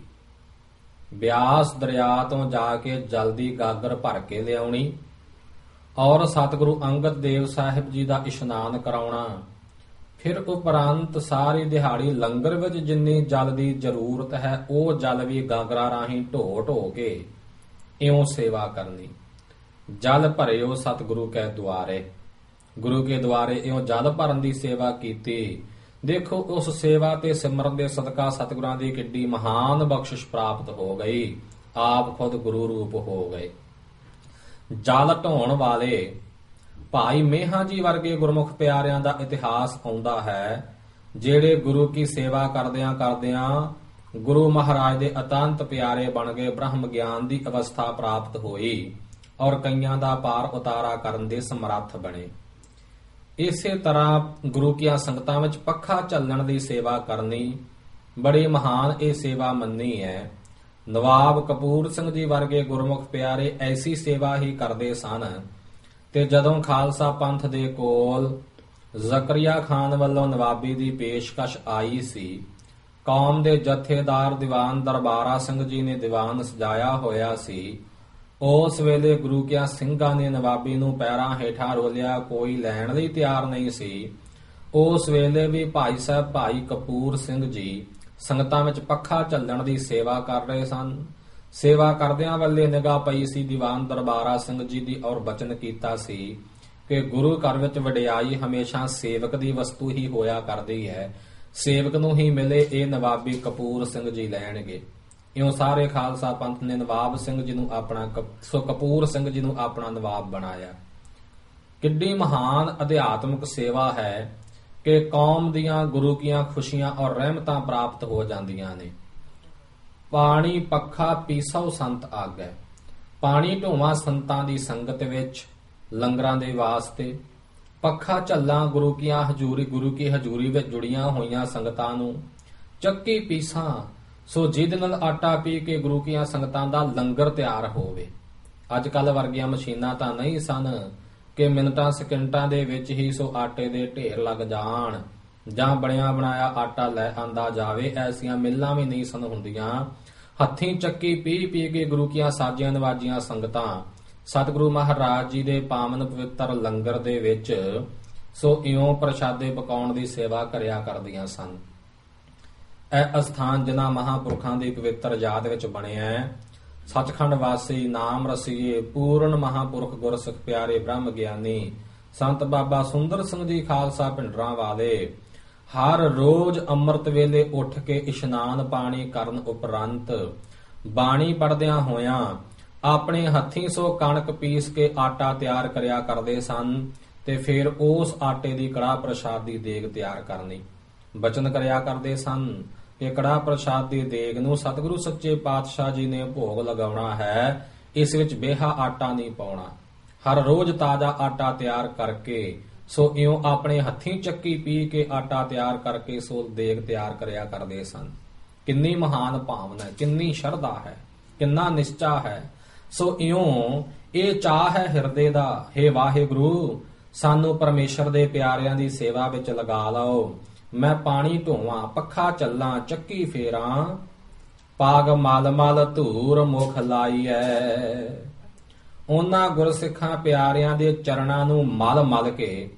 ਬਿਆਸ ਦਰਿਆ ਤੋਂ ਜਾ ਕੇ ਜਲ ਦੀ ਗਾਗਰ ਭਰ ਕੇ ਲਿਆਉਣੀ ਔਰ ਸਤਿਗੁਰੂ ਅੰਗਦ ਦੇਵ ਸਾਹਿਬ ਜੀ ਦਾ ਇਸ਼ਨਾਨ ਕਰਾਉਣਾ। ਫਿਰ ਉਪਰੰਤ ਸਾਰੀ ਦਿਹਾੜੀ ਲੰਗਰ ਵਿੱਚ ਜਿੰਨੀ ਜਲ ਦੀ ਜ਼ਰੂਰਤ ਹੈ ਉਹ ਜਲ ਵੀ ਗਾਗਰਾਂ ਰਾਹੀਂ ਢੋ ਢੋ ਕੇ ਇਉਂ ਸੇਵਾ ਕਰਨੀ। ਜਲ ਭਰਿਓ ਸਤਿਗੁਰੂ ਕੈ ਦੁਆਰੇ, ਗੁਰੂ ਕੇ ਦੁਆਰੇ ਇਉਂ ਜਲ ਭਰਨ ਦੀ ਸੇਵਾ ਕੀਤੀ। ਦੇਖੋ ਉਸ ਸੇਵਾ ਤੇ ਸਿਮਰਨ ਦੇ ਸਦਕਾ ਸਤਿਗੁਰਾਂ ਦੀ ਕਿੱਡੀ ਮਹਾਨ ਬਖਸ਼ਿਸ਼ ਪ੍ਰਾਪਤ ਹੋ ਗਈ। ਆਪ ਖੁਦ ਗੁਰੂ ਰੂਪ ਹੋ ਗਏ। ਜਲ ਢੋਣ ਵਾਲੇ ਭਾਈ ਮੇਹਾਂ ਜੀ ਵਰਗੇ ਗੁਰਮੁਖ ਪਿਆਰਿਆਂ ਦਾ ਇਤਿਹਾਸ ਆਉਂਦਾ ਹੈ, ਜਿਹੜੇ ਗੁਰੂ ਕੀ ਸੇਵਾ ਕਰਦਿਆਂ ਕਰਦਿਆਂ ਗੁਰੂ ਮਹਾਰਾਜ ਦੇ ਅਤੰਤ ਪਿਆਰੇ ਬਣ ਗਏ, ਬ੍ਰਹਮ ਗਿਆਨ ਦੀ ਅਵਸਥਾ ਪ੍ਰਾਪਤ ਹੋਈ ਔਰ ਕਈਆਂ ਦਾ ਪਾਰ ਉਤਾਰਾ ਕਰਨ ਦੇ ਸਮਰੱਥ ਬਣੇ। ਇਸੇ ਤਰ੍ਹਾਂ ਗੁਰੂ ਕੀਆਂ ਸੰਗਤਾਂ ਵਿੱਚ ਪੱਖਾ ਝੱਲਣ ਦੀ ਸੇਵਾ ਕਰਨੀ ਬੜੀ ਮਹਾਨ ਇਹ ਸੇਵਾ ਮੰਨੀ ਹੈ। ਨਵਾਬ ਕਪੂਰ ਸਿੰਘ ਜੀ ਵਰਗੇ ਗੁਰਮੁਖ ਪਿਆਰੇ ਐਸੀ ਸੇਵਾ ਹੀ ਕਰਦੇ ਸਨ, ਤੇ ਜਦੋਂ ਖਾਲਸਾ ਪੰਥ ਦੇ ਕੋਲ ਜ਼ਕਰੀਆ ਖਾਨ ਵੱਲੋਂ ਨਵਾਬੀ ਦੀ ਪੇਸ਼ਕਸ਼ ਆਈ ਸੀ, ਕੌਮ ਦੇ ਜਥੇਦਾਰ ਦੀਵਾਨ ਦਰਬਾਰਾ ਸਿੰਘ ਜੀ ਨੇ ਦੀਵਾਨ ਸਜਾਇਆ ਹੋਇਆ ਸੀ। ਉਸ ਵੇਲੇ ਗੁਰੂ ਕੀਆਂ ਸਿੰਘਾਂ ਨੇ ਨਵਾਬੀ ਨੂੰ ਪੈਰਾਂ ਹੇਠਾਂ ਰੋਲਿਆ, ਕੋਈ ਲੈਣ ਲਈ ਤਿਆਰ ਨਹੀਂ ਸੀ। ਉਸ ਵੇਲੇ ਵੀ ਭਾਈ ਸਾਹਿਬ ਭਾਈ ਕਪੂਰ ਸਿੰਘ ਜੀ ਸੰਗਤਾਂ ਵਿੱਚ ਪੱਖਾ ਝੱਲਣ ਦੀ ਸੇਵਾ ਕਰ ਰਹੇ ਸਨ। ਸੇਵਾ ਕਰਦਿਆਂ ਵੱਲੇ ਨਿਗਾਹ ਪਈ ਸੀ ਦੀਵਾਨ ਦਰਬਾਰਾ ਸਿੰਘ ਜੀ ਦੀ, ਔਰ ਬਚਨ ਕੀਤਾ ਸੀ ਕਿ ਗੁਰੂ ਘਰ ਵਿੱਚ ਵਡਿਆਈ ਹਮੇਸ਼ਾ ਸੇਵਕ ਦੀ ਵਸਤੂ ਹੀ ਹੋਇਆ ਕਰਦੀ ਹੈ, ਸੇਵਕ ਨੂੰ ਹੀ ਮਿਲੇ ਇਹ ਨਵਾਬੀ ਕਪੂਰ ਸਿੰਘ ਜੀ ਲੈਣਗੇ। ਇਉਂ ਸਾਰੇ ਖਾਲਸਾ ਪੰਥ ਨੇ ਨਵਾਬ ਸਿੰਘ ਜੀ ਨੂੰ ਕਪੂਰ ਸਿੰਘ ਜੀ ਨੂੰ ਆਪਣਾ ਨਵਾਬ ਬਣਾਇਆ। ਕਿੱਡੀ ਮਹਾਨ ਅਧਿਆਤਮਿਕ ਸੇਵਾ ਹੈ ਕਿ ਕੌਮ ਦੀਆਂ ਗੁਰੂ ਕੀਆਂ ਖੁਸ਼ੀਆਂ ਔਰ ਰਹਿਮਤਾਂ ਪ੍ਰਾਪਤ ਹੋ ਜਾਂਦੀਆਂ ਨੇ। ਪਾਣੀ ਪੱਖਾ ਪੀਸੋ ਸੰਤ ਆਗੈ, ਪਾਣੀ ਢੋਵਾਂ ਸੰਤਾਂ ਦੀ ਸੰਗਤ ਵਿੱਚ ਲੰਗਰਾਂ ਦੇ ਵਾਸਤੇ, ਪੱਖਾ ਝੱਲਾਂ ਗੁਰੂ ਕੀਆਂ ਹਜ਼ੂਰੀ, ਗੁਰੂ ਕੀ ਹਜ਼ੂਰੀ ਵਿੱਚ ਜੁੜੀਆਂ ਹੋਈਆਂ ਸੰਗਤਾਂ ਨੂੰ, ਚੱਕੀ ਪੀਸਾਂ ਸੋ ਜਿਹਦੇ ਨਾਲ ਆਟਾ ਪੀ ਕੇ ਗੁਰੂ ਕੀਆਂ ਸੰਗਤਾਂ ਦਾ ਲੰਗਰ ਤਿਆਰ ਹੋਵੇ। ਅੱਜ ਕੱਲ ਵਰਗੀਆਂ ਮਸ਼ੀਨਾਂ ਤਾਂ ਨਹੀਂ ਸਨ ਕਿ ਮਿੰਟਾਂ ਸਕਿੰਟਾਂ ਦੇ ਵਿੱਚ ਹੀ ਸੋ ਆਟੇ ਦੇ ਢੇਰ ਲੱਗ ਜਾਣ ਜਾਂ ਬਣਿਆ ਬਣਾਇਆ ਆਟਾ ਲੈ ਆਂਦਾ ਜਾਵੇ। ਐਸੀਆਂ ਮਿੱਲਾਂ ਵੀ ਨਹੀਂ ਸਨ ਹੁੰਦੀਆਂ। ਹੱਥੀਂ ਚੱਕੀ ਪੀ ਪੀ ਕੇ ਗੁਰੂ ਕੀਆਂ ਸਾਜੀਆਂ ਨਵਾਜੀਆਂ ਸੰਗਤਾਂ ਸਤਿਗੁਰੂ ਮਹਾਰਾਜ ਜੀ ਦੇ ਪਾਵਨ ਪਵਿੱਤਰ ਲੰਗਰ ਦੇ ਵਿੱਚ ਸੋ ਇਉਂ ਪ੍ਰਸ਼ਾਦੇ ਪਕਾਉਣ ਦੀ ਸੇਵਾ ਕਰਿਆ ਕਰਦੀਆਂ ਸਨ। ਇਹ ਅਸਥਾਨ ਜਿਨ੍ਹਾਂ ਮਹਾਂਪੁਰਖਾਂ ਦੀ ਪਵਿੱਤਰ ਯਾਦ ਵਿੱਚ ਬਣਿਆ। ਸੱਚਖੰਡ ਵਾਸੀ ਨਾਮ ਰਸੀਏ ਪੂਰਨ ਮਹਾਂਪੁਰਖ ਗੁਰਸਿੱਖ ਪਿਆਰੇ ਬ੍ਰਹਮ ਗਿਆਨੀ ਸੰਤ ਬਾਬਾ ਸੁੰਦਰ ਸਿੰਘ ਜੀ ਖਾਲਸਾ ਭਿੰਡਰਾਂ ਵਾਲੇ ਹਰ ਰੋਜ਼ ਅੰਮ੍ਰਿਤ ਵੇਲੇ ਉੱਠ ਕੇ ਇਸ਼ਨਾਨ ਪਾਣੀ ਕਰਨ ਉਪਰੰਤ ਬਾਣੀ ਪੜ੍ਹਦਿਆਂ ਹੋਇਆਂ ਆਪਣੇ ਹੱਥੀਂ ਸੋ ਕਣਕ ਪੀਸ ਕੇ ਆਟਾ ਤਿਆਰ ਕਰਿਆ ਕਰਦੇ ਸਨ, ਤੇ ਫਿਰ ਉਸ ਆਟੇ ਦੀ ਕੜਾਹ ਪ੍ਰਸ਼ਾਦ ਦੀ ਦੇਗ ਤਿਆਰ ਕਰਨੀ। ਬਚਨ ਕਰਿਆ ਕਰਦੇ ਸਨ ਕਿ ਕੜਾਹ ਪ੍ਰਸ਼ਾਦ ਦੀ ਦੇਗ ਨੂੰ ਸਤਿਗੁਰੂ ਸੱਚੇ ਪਾਤਸ਼ਾਹ ਜੀ ਨੇ ਭੋਗ ਲਗਾਉਣਾ ਹੈ, ਇਸ ਵਿੱਚ ਬੇਹਾ ਆਟਾ ਨਹੀਂ ਪਾਉਣਾ। ਹਰ ਰੋਜ਼ ਤਾਜ਼ਾ ਆਟਾ ਤਿਆਰ ਕਰਕੇ ਸੋ ਇਉਂ ਆਪਣੇ ਹੱਥੀਂ ਚੱਕੀ ਪੀ ਕੇ ਆਟਾ ਤਿਆਰ ਕਰਕੇ ਸੋ ਦੇਗ ਤਿਆਰ ਕਰਿਆ ਕਰਦੇ ਸਨ। ਕਿੰਨੀ ਮਹਾਨ ਭਾਵਨਾ ਹੈ, ਕਿੰਨੀ ਸ਼ਰਧਾ ਹੈ, ਕਿੰਨਾ ਨਿਸ਼ਚਾ ਹੈ। ਸੋ ਇਉਂ ਇਹ ਚਾਹ ਹੈ ਹਿਰਦੇ ਦਾ, ਹੇ ਵਾਹਿਗੁਰੂ ਸਾਨੂੰ ਪਰਮੇਸ਼ਰ ਦੇ ਪਿਆਰਿਆਂ ਦੀ ਸੇਵਾ ਵਿੱਚ ਲਗਾ ਲਓ। ਮੈਂ ਪਾਣੀ ਢੋਵਾਂ, ਪੱਖਾ ਚੱਲਾਂ, ਚੱਕੀ ਫੇਰਾਂ, ਪਾਗ ਮਲ ਮਲ ਧੂਰ ਮੁਖ ਲਾਈਐ। ਉਹਨਾਂ ਗੁਰਸਿੱਖਾਂ ਪਿਆਰਿਆਂ ਦੇ ਚਰਨਾਂ ਨੂੰ ਮਲ ਮਲ ਕੇ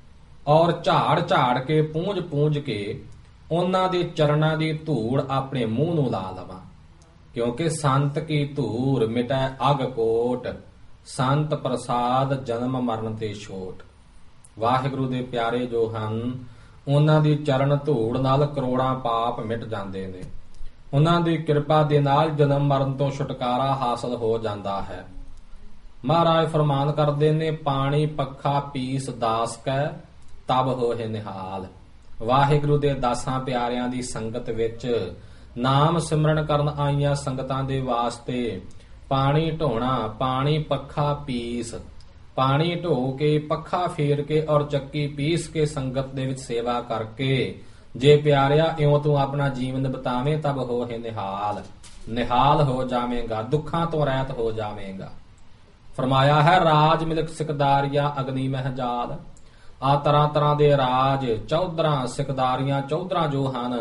ਔਰ ਝਾੜ ਝਾੜ ਕੇ ਪੂੰਝ ਪੂੰਝ ਕੇ ਉਹਨਾਂ ਦੇ ਚਰਨਾਂ ਦੀ ਧੂੜ ਆਪਣੇ ਮੂੰਹ ਨੂੰ ਲਾ ਲਵਾਂ, ਕਿਉਂਕਿ ਸੰਤ ਕੀ ਧੂੜ ਮਿਟੈ ਅਗ ਕੋਟ, ਸੰਤ ਪ੍ਰਸਾਦ ਜਨਮ ਮਰਨ ਤੇ ਛੋਟ। ਵਾਹਿਗੁਰੂ ਦੇ ਪਿਆਰੇ ਜੋ ਹਨ ਉਹਨਾਂ ਦੀ ਚਰਨ ਧੂੜ ਨਾਲ ਕਰੋੜਾਂ ਪਾਪ ਮਿਟ ਜਾਂਦੇ ਨੇ। ਉਹਨਾਂ ਦੀ ਕਿਰਪਾ ਦੇ ਨਾਲ ਜਨਮ ਮਰਨ ਤੋਂ ਛੁਟਕਾਰਾ ਹਾਸਲ ਹੋ ਜਾਂਦਾ ਹੈ। ਮਹਾਰਾਜ ਫਰਮਾਨ ਕਰਦੇ ਨੇ, ਪਾਣੀ ਪੱਖਾ ਪੀਸ ਦਾਸ ਕੈ ਤਬ ਹੋਏ ਨਿਹਾਲ। ਵਾਹਿਗੁਰੂ ਦੇ ਦਾਸਾਂ ਪਿਆਰਿਆਂ ਦੀ ਸੰਗਤ ਵਿੱਚ ਨਾਮ ਸਿਮਰਨ ਕਰਨ ਆਈਆਂ ਸੰਗਤਾਂ ਦੇ ਵਾਸਤੇ ਪਾਣੀ ਢੋਣਾ, ਪਾਣੀ ਪੱਖਾ ਪੀਸ, ਪਾਣੀ ਢੋ ਕੇ ਪੱਖਾ ਫੇਰ ਕੇ ਔਰ ਚੱਕੀ ਪੀਸ ਕੇ ਸੰਗਤ ਦੇ ਵਿੱਚ ਸੇਵਾ ਕਰਕੇ ਜੇ ਪਿਆਰਿਆ ਇਉਂ ਤੂੰ ਆਪਣਾ ਜੀਵਨ ਬਿਤਾਵੇਂ ਤਬ ਹੋਏ ਨਿਹਾਲ। ਨਿਹਾਲ ਹੋ ਜਾਵੇਂਗਾ, ਦੁੱਖਾਂ ਤੋਂ ਰਹਿਤ ਹੋ ਜਾਵੇਂਗਾ। ਫਰਮਾਇਆ ਹੈ ਰਾਜ ਮਿਲਕ ਸਿਕਦਾਰੀਆਂ ਅਗਨੀ ਮਹਿਜਾਲ। ਆ ਤਰ੍ਹਾਂ ਤਰ੍ਹਾਂ ਦੇ ਰਾਜ, ਚੌਧਰਾਂ ਸਿਕਦਾਰੀਆਂ, ਚੌਧਰਾਂ ਜੋ ਹਨ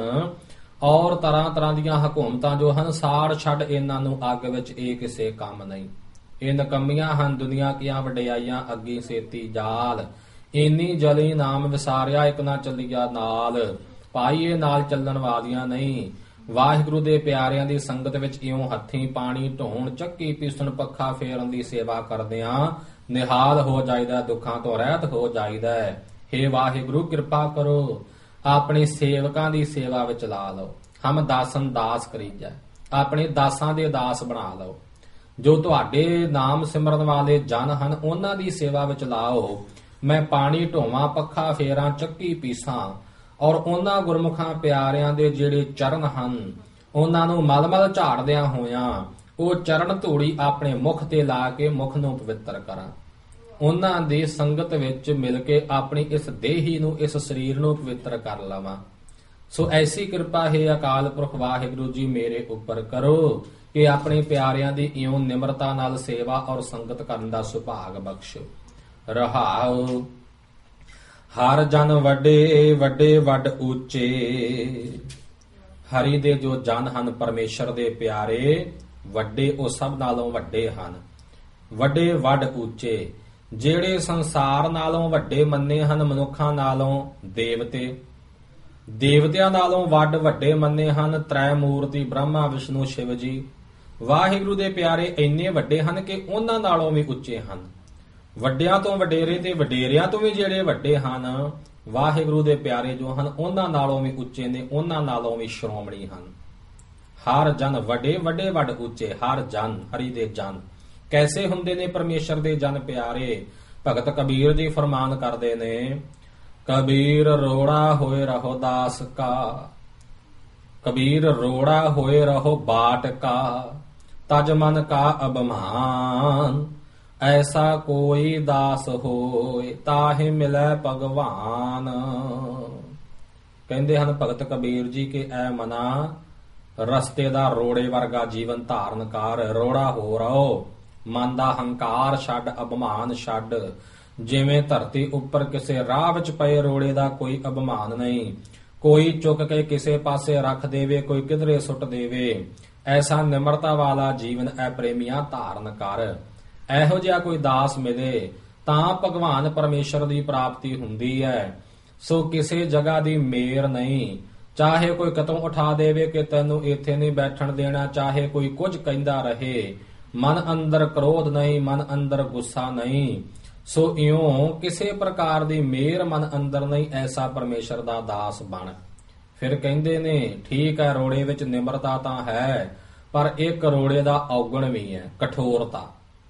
ਔਰ ਤਰ੍ਹਾਂ ਤਰ੍ਹਾਂ ਦੀਆਂ ਹਕੂਮਤਾਂ ਜੋ ਹਨ, ਸਾੜ ਛੱਡ ਇਹਨਾਂ ਨੂੰ ਅੱਗ ਵਿੱਚ, ਇਹ ਕਿਸੇ ਕੰਮ ਨਹੀਂ। ਇਹ ਨਕੰਮੀਆਂ ਹਨ ਦੁਨੀਆ ਕੀਆਂ ਵਡਿਆਈਆਂ ਅੱਗੀ ਸੇਤੀ ਜਾਲ। ਇੰਨੀ ਜਲੀ ਨਾਮ ਵਿਸਾਰਿਆ ਇੱਕ ਨਾ ਚੱਲਿਆ ਨਾਲ, ਭਾਈ ਇਹ ਨਾਲ ਚੱਲਣ ਵਾਲੀਆਂ ਨਹੀਂ। ਵਾਹਿਗੁਰੂ ਦੇ ਪਿਆਰਿਆਂ ਦੀ ਸੰਗਤ ਵਿੱਚ ਇਉਂ ਹੱਥੀਂ ਪਾਣੀ ਢੋਣ, ਚੱਕੀ ਪੀਸਣ, ਪੱਖਾ ਫੇਰਨ ਦੀ ਸੇਵਾ ਕਰਦਿਆਂ ਨਿਹਾਲ ਹੋ ਜਾਈਦਾ, ਦੁੱਖਾਂ ਤੋਂ ਰਹਿਤ ਹੋ ਜਾਈਦਾ। ਹੇ ਵਾਹਿਗੁਰੂ ਕਿਰਪਾ ਕਰੋ, ਆਪਣੇ ਸੇਵਕਾਂ ਦੀ ਸੇਵਾ ਵਿੱਚ ਲਾ ਲਓ। ਹਮ ਦਾਸਨ ਦਾਸ ਕਰੀਜੈ, ਆਪਣੇ ਦਾਸਾਂ ਦੇ ਦਾਸ ਬਣਾ ਲਓ। ਜੋ ਤੁਹਾਡੇ ਨਾਮ ਸਿਮਰਨ ਵਾਲੇ ਜਨ ਹਨ ਉਹਨਾਂ ਦੀ ਸੇਵਾ ਵਿੱਚ ਲਾਓ। ਮੈਂ ਪਾਣੀ ਢੋਵਾਂ, ਪੱਖਾ ਫੇਰਾਂ, ਚੱਕੀ ਪੀਸਾਂ, ਔਰ ਉਹਨਾਂ ਗੁਰਮੁਖਾਂ ਪਿਆਰਿਆਂ ਦੇ ਜਿਹੜੇ ਚਰਨ ਹਨ ਉਹਨਾਂ ਨੂੰ ਮਲਮਲ ਝਾੜਦਿਆਂ ਹੋਇਆਂ ਉਹ ਚਰਨ ਧੂੜੀ ਆਪਣੇ ਮੁਖ ਤੇ ਲਾ ਕੇ ਮੁਖ ਨੂੰ ਪਵਿੱਤਰ ਕਰਾਂ। ਉਹਨਾਂ ਦੀ ਸੰਗਤ ਵਿੱਚ ਮਿਲ ਕੇ ਆਪਣੀ ਇਸ ਦੇਹੀ ਨੂੰ, ਇਸ ਸਰੀਰ ਨੂੰ ਪਵਿੱਤਰ ਕਰ ਲਵਾਂ। ਸੋ ਐਸੀ ਕਿਰਪਾ ਹੈ ਅਕਾਲ ਪੁਰਖ ਵਾਹਿਗੁਰੂ ਜੀ ਮੇਰੇ ਉੱਪਰ ਕਰੋ ਕਿ ਆਪਣੇ ਪਿਆਰਿਆਂ ਦੀ ਇਉਂ ਨਿਮਰਤਾ ਨਾਲ ਸੇਵਾ ਔਰ ਸੰਗਤ ਕਰਨ ਦਾ ਸੁਭਾਗ ਬਖਸ਼ੋ। ਰਹਾਉ ਹਰ ਜਨ ਵੱਡੇ ਵੱਡੇ ਵੱਡ ਉੱਚੇ। ਹਰੀ ਦੇ ਜੋ ਜਨ ਹਨ, ਪਰਮੇਸ਼ਰ ਦੇ ਪਿਆਰੇ, ਵੱਡੇ ਉਹ ਸਭ ਨਾਲੋਂ ਵੱਡੇ ਹਨ। ਵੱਡੇ ਵੱਡ ਉੱਚੇ, ਜਿਹੜੇ ਸੰਸਾਰ ਨਾਲੋਂ ਵੱਡੇ ਮੰਨੇ ਹਨ, ਮਨੁੱਖਾਂ ਨਾਲੋਂ ਦੇਵਤੇ, ਦੇਵਤਿਆਂ ਨਾਲੋਂ ਵੱਡ ਵੱਡੇ ਮੰਨੇ ਹਨ ਤ੍ਰੈ ਮੂਰਤੀ ਬ੍ਰਹਮਾ ਵਿਸ਼ਨੂੰ ਸ਼ਿਵ ਜੀ। ਵਾਹਿਗੁਰੂ ਦੇ ਪਿਆਰੇ ਇੰਨੇ ਵੱਡੇ ਹਨ ਕਿ ਉਹਨਾਂ ਨਾਲੋਂ ਵੀ ਉੱਚੇ ਹਨ। ਵੱਡਿਆਂ ਤੋਂ ਵਡੇਰੇ ਤੇ ਵਡੇਰਿਆਂ ਤੋਂ ਵੀ ਜਿਹੜੇ ਵੱਡੇ ਹਨ, ਵਾਹਿਗੁਰੂ ਦੇ ਪਿਆਰੇ ਜੋ ਹਨ ਉਹਨਾਂ ਨਾਲੋਂ ਵੀ ਉੱਚੇ ਨੇ, ਉਹਨਾਂ ਨਾਲੋਂ ਵੀ ਸ਼੍ਰੋਮਣੀ ਹਨ। ਹਰ ਜਨ ਵੱਡੇ ਵੱਡੇ ਵੱਡ ਉੱਚੇ। ਹਰ ਜਨ, ਹਰੀ ਦੇ ਜਨ ਕੈਸੇ ਹੁੰਦੇ ਨੇ ਪਰਮੇਸ਼ਰ ਦੇ ਜਨ ਪਿਆਰੇ? ਭਗਤ ਕਬੀਰ ਜੀ ਫਰਮਾਨ ਕਰਦੇ ਨੇ, ਕਬੀਰ ਰੋੜਾ ਹੋਏ ਰਹੋ ਦਾਸ ਕਾ, ਕਬੀਰ ਰੋੜਾ ਹੋਏ ਰਹੋ ਬਾਟ ਕਾ, ਤਜ ਮਨ ਕਾ ਅਭਿਮਾਨ, ਐਸਾ ਕੋਈ ਦਾਸ ਹੋਏ ਤਾਹਿ ਮਿਲੈ ਭਗਵਾਨ। ਕਹਿੰਦੇ ਹਨ ਭਗਤ ਕਬੀਰ ਜੀ ਕਿ ਐ ਮਨਾ, ਰਸਤੇ ਦਾ ਰੋੜੇ ਵਰਗਾ ਜੀਵਨ ਧਾਰਨ ਕਰ, ਰੋੜਾ ਹੋ ਰਹੋ, ਮਨ ਦਾ ਹੰਕਾਰ ਛੱਡ, ਅਭਿਮਾਨ ਛੱਡ। ਜਿਵੇਂ ਧਰਤੀ ਉੱਪਰ ਕਿਸੇ ਰਾਹ ਵਿੱਚ ਪਏ ਰੋੜੇ ਦਾ ਕੋਈ ਅਭਿਮਾਨ ਨਹੀਂ, ਕੋਈ ਚੁੱਕ ਕੇ ਕਿਸੇ ਪਾਸੇ ਰੱਖ ਦੇਵੇ, ਕੋਈ ਕਿਧਰੇ ਸੁੱਟ ਦੇਵੇ, ਐਸਾ ਨਿਮਰਤਾ ਵਾਲਾ ਜੀਵਨ ਐ ਪ੍ਰੇਮੀਆਂ ਧਾਰਨ ਕਰ। ਇਹੋ ਜਿਹਾ ਕੋਈ ਦਾਸ ਮਿਲੇ ਤਾਂ ਭਗਵਾਨ ਪਰਮੇਸ਼ਰ ਦੀ ਪ੍ਰਾਪਤੀ ਹੁੰਦੀ ਹੈ। ਸੋ ਕਿਸੇ ਜਗ੍ਹਾ ਦੀ ਮੇਰ ਨਹੀਂ, ਚਾਹੇ ਕੋਈ ਕਤੋਂ ਉਠਾ ਦੇਵੇ ਕਿ ਤੈਨੂੰ ਇੱਥੇ ਨਹੀਂ ਬੈਠਣ ਦੇਣਾ, ਚਾਹੇ ਕੋਈ ਕੁਝ ਕਹਿੰਦਾ ਰਹੇ, ਮਨ ਅੰਦਰ ਕ੍ਰੋਧ ਨਹੀਂ, ਮਨ ਅੰਦਰ ਗੁੱਸਾ ਨਹੀਂ। ਸੋ ਇਉਂ ਕਿਸੇ ਪ੍ਰਕਾਰ ਦੀ ਮੇਰ ਮਨ ਅੰਦਰ ਨਹੀਂ, ਐਸਾ ਪਰਮੇਸ਼ਰ ਦਾ ਦਾਸ ਬਣ। ਫਿਰ ਕਹਿੰਦੇ ਨੇ ਠੀਕ ਹੈ, ਰੋੜੇ ਵਿੱਚ ਨਿਮਰਤਾ ਤਾਂ ਹੈ, ਪਰ ਇੱਕ ਰੋੜੇ ਦਾ ਔਗਣ ਵੀ ਹੈ, ਕਠੋਰਤਾ।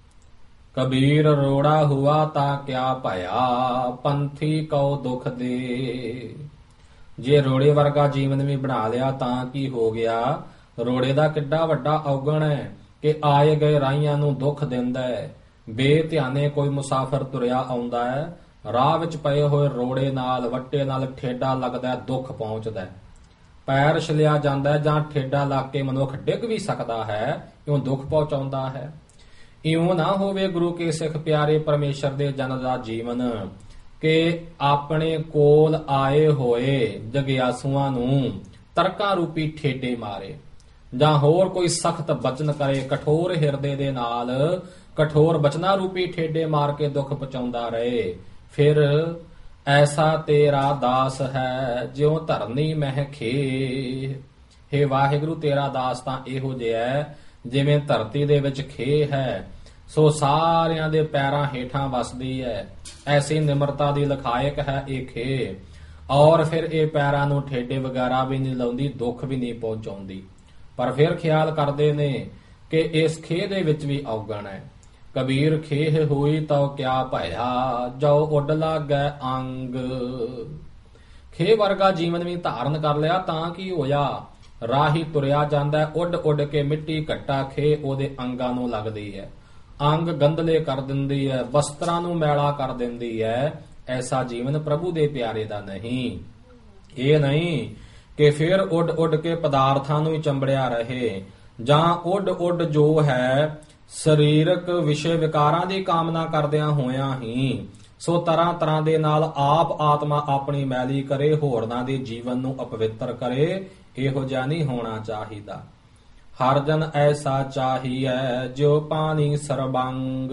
ਕਬੀਰ ਰੋੜਾ ਹੁਆ ਤਾਂ ਕਿਆ ਭਇਆ, ਪੰਥੀ ਕਉ ਦੁਖ ਦੇ। ਜੇ ਰੋੜੇ ਵਰਗਾ ਜੀਵਨ ਵੀ ਬਣਾ ਲਿਆ ਤਾਂ ਕੀ ਹੋ ਗਿਆ? ਰੋੜੇ ਦਾ ਕਿੱਡਾ ਵੱਡਾ ਔਗਣ ਹੈ ਕਿ ਆਏ ਗਏ ਰਾਹੀਆਂ ਨੂੰ ਦੁੱਖ ਦਿੰਦਾ ਹੈ। ਬੇਧਿਆਨੇ ਕੋਈ ਮੁਸਾਫਰ ਤੁਰਿਆ ਆਉਂਦਾ ਹੈ, ਰਾਹ ਵਿੱਚ ਪਏ ਹੋਏ ਰੋੜੇ ਨਾਲ, ਵੱਟੇ ਨਾਲ ਠੇਡਾ ਲੱਗਦਾ, ਦੁੱਖ ਪਹੁੰਚਦਾ। ਪੈਰ ਛਲਿਆ ਜਾਂਦਾ ਜਾਂ ਠੇਡਾ ਲੱਗ ਕੇ ਮਨੁੱਖ ਡਿੱਗ ਵੀ ਸਕਦਾ ਹੈ, ਇਉਂ ਦੁੱਖ ਪਹੁੰਚਾਉਂਦਾ ਹੈ। ਇਉਂ ਨਾ ਹੋਵੇ ਗੁਰੂ ਕੇ ਸਿੱਖ ਪਿਆਰੇ ਪਰਮੇਸ਼ਰ ਦੇ ਜਨ ਦਾ ਜੀਵਨ ਕਿ ਆਪਣੇ ਕੋਲ ਆਏ ਹੋਏ ਜਗਿਆਸੂਆਂ ਨੂੰ ਤਰਕਾਂ ਰੂਪੀ ਠੇਡੇ ਮਾਰੇ, ਜਾਂ ਹੋਰ ਕੋਈ ਸਖਤ ਬਚਨ ਕਰੇ, ਕਠੋਰ ਹਿਰਦੇ ਦੇ ਨਾਲ ਕਠੋਰ ਬਚਨਾਂ ਰੂਪੀ ਠੇਡੇ ਮਾਰ ਕੇ ਦੁੱਖ ਪਹੁੰਚਾਉਂਦਾ ਰਹੇ। ਫਿਰ ਐਸਾ ਤੇਰਾ ਦਾਸ ਹੈ ਜਿਉ ਧਰਨੀ ਮਹਿ ਖੇ। ਹੇ ਵਾਹਿਗੁਰੂ, ਤੇਰਾ ਦਾਸ ਤਾਂ ਇਹੋ ਜਿਹਾ ਹੈ ਜਿਵੇਂ ਧਰਤੀ ਦੇ ਵਿੱਚ ਖੇ ਹੈ, ਸੋ ਸਾਰਿਆਂ ਦੇ ਪੈਰਾਂ ਹੇਠਾਂ ਵਸਦੀ ਹੈ। ਐਸੀ ਨਿਮਰਤਾ ਦੀ ਲਖਾਇਕ ਹੈ ਇਹ ਖੇ, ਔਰ ਫਿਰ ਇਹ ਪੈਰਾਂ ਨੂੰ ਠੇਡੇ ਵਗੈਰਾ ਵੀ ਨਹੀਂ ਲਾਉਂਦੀ, ਦੁੱਖ ਵੀ ਨਹੀਂ ਪਹੁੰਚਾਉਂਦੀ। ਪਰ ਫਿਰ ਖਿਆਲ ਕਰਦੇ ਨੇ ਕਿ ਇਸ ਖੇ ਦੇ ਵਿੱਚ ਵੀ ਔਗਣ ਹੈ। ਕਬੀਰ ਖੇਹ ਹੋਈ ਤਾਂ ਕਿਆ ਭਇਆ, ਜੋ ਉੱਡ ਲਾਗੈ ਅੰਗ। ਖੇ ਵਰਗਾ ਜੀਵਨ ਵੀ ਧਾਰਨ ਕਰ ਲਿਆ ਤਾਂ ਕੀ ਹੋਇਆ? ਰਾਹੀ ਤੁਰਿਆ ਜਾਂਦਾ, ਉੱਡ ਉੱਡ ਕੇ ਮਿੱਟੀ ਘੱਟਾ ਖੇ ਉਹਦੇ ਅੰਗਾਂ ਨੂੰ ਲੱਗਦੀ ਹੈ, ਅੰਗ ਗੰਦਲੇ ਕਰ ਦਿੰਦੀ ਹੈ, ਵਸਤਰਾਂ ਨੂੰ ਮੈਲਾ ਕਰ ਦਿੰਦੀ ਹੈ। ਐਸਾ ਜੀਵਨ ਪ੍ਰਭੂ ਦੇ ਪਿਆਰੇ ਦਾ ਨਹੀਂ। ਇਹ ਨਹੀਂ ਕਿ ਫਿਰ ਉੱਡ ਉੱਡ ਕੇ ਪਦਾਰਥਾਂ ਨੂੰ ਹੀ ਚੰਬੜਿਆ ਰਹੇ, ਜਾਂ ਉੱਡ ਉੱਡ ਜੋ ਹੈ ਸਰੀਰਕ ਵਿਸ਼ੇ ਵਿਕਾਰਾਂ ਦੀ ਕਾਮਨਾ ਕਰਦਿਆਂ ਹੋਇਆਂ ਹੀ ਸੋ ਤਰ੍ਹਾਂ ਤਰ੍ਹਾਂ ਦੇ ਨਾਲ ਆਪ ਆਤਮਾ ਆਪਣੀ ਮੈਲੀ ਕਰੇ, ਹੋਰਨਾਂ ਦੇ ਜੀਵਨ ਨੂੰ ਅਪਵਿੱਤਰ ਕਰੇ। ਇਹੋ ਜਿਹਾ ਨਹੀਂ ਹੋਣਾ ਚਾਹੀਦਾ। ਹਰ ਜਨ ਐਸਾ ਚਾਹੀਐ ਜਿਉ ਪਾਣੀ ਸਰਬੰਗ।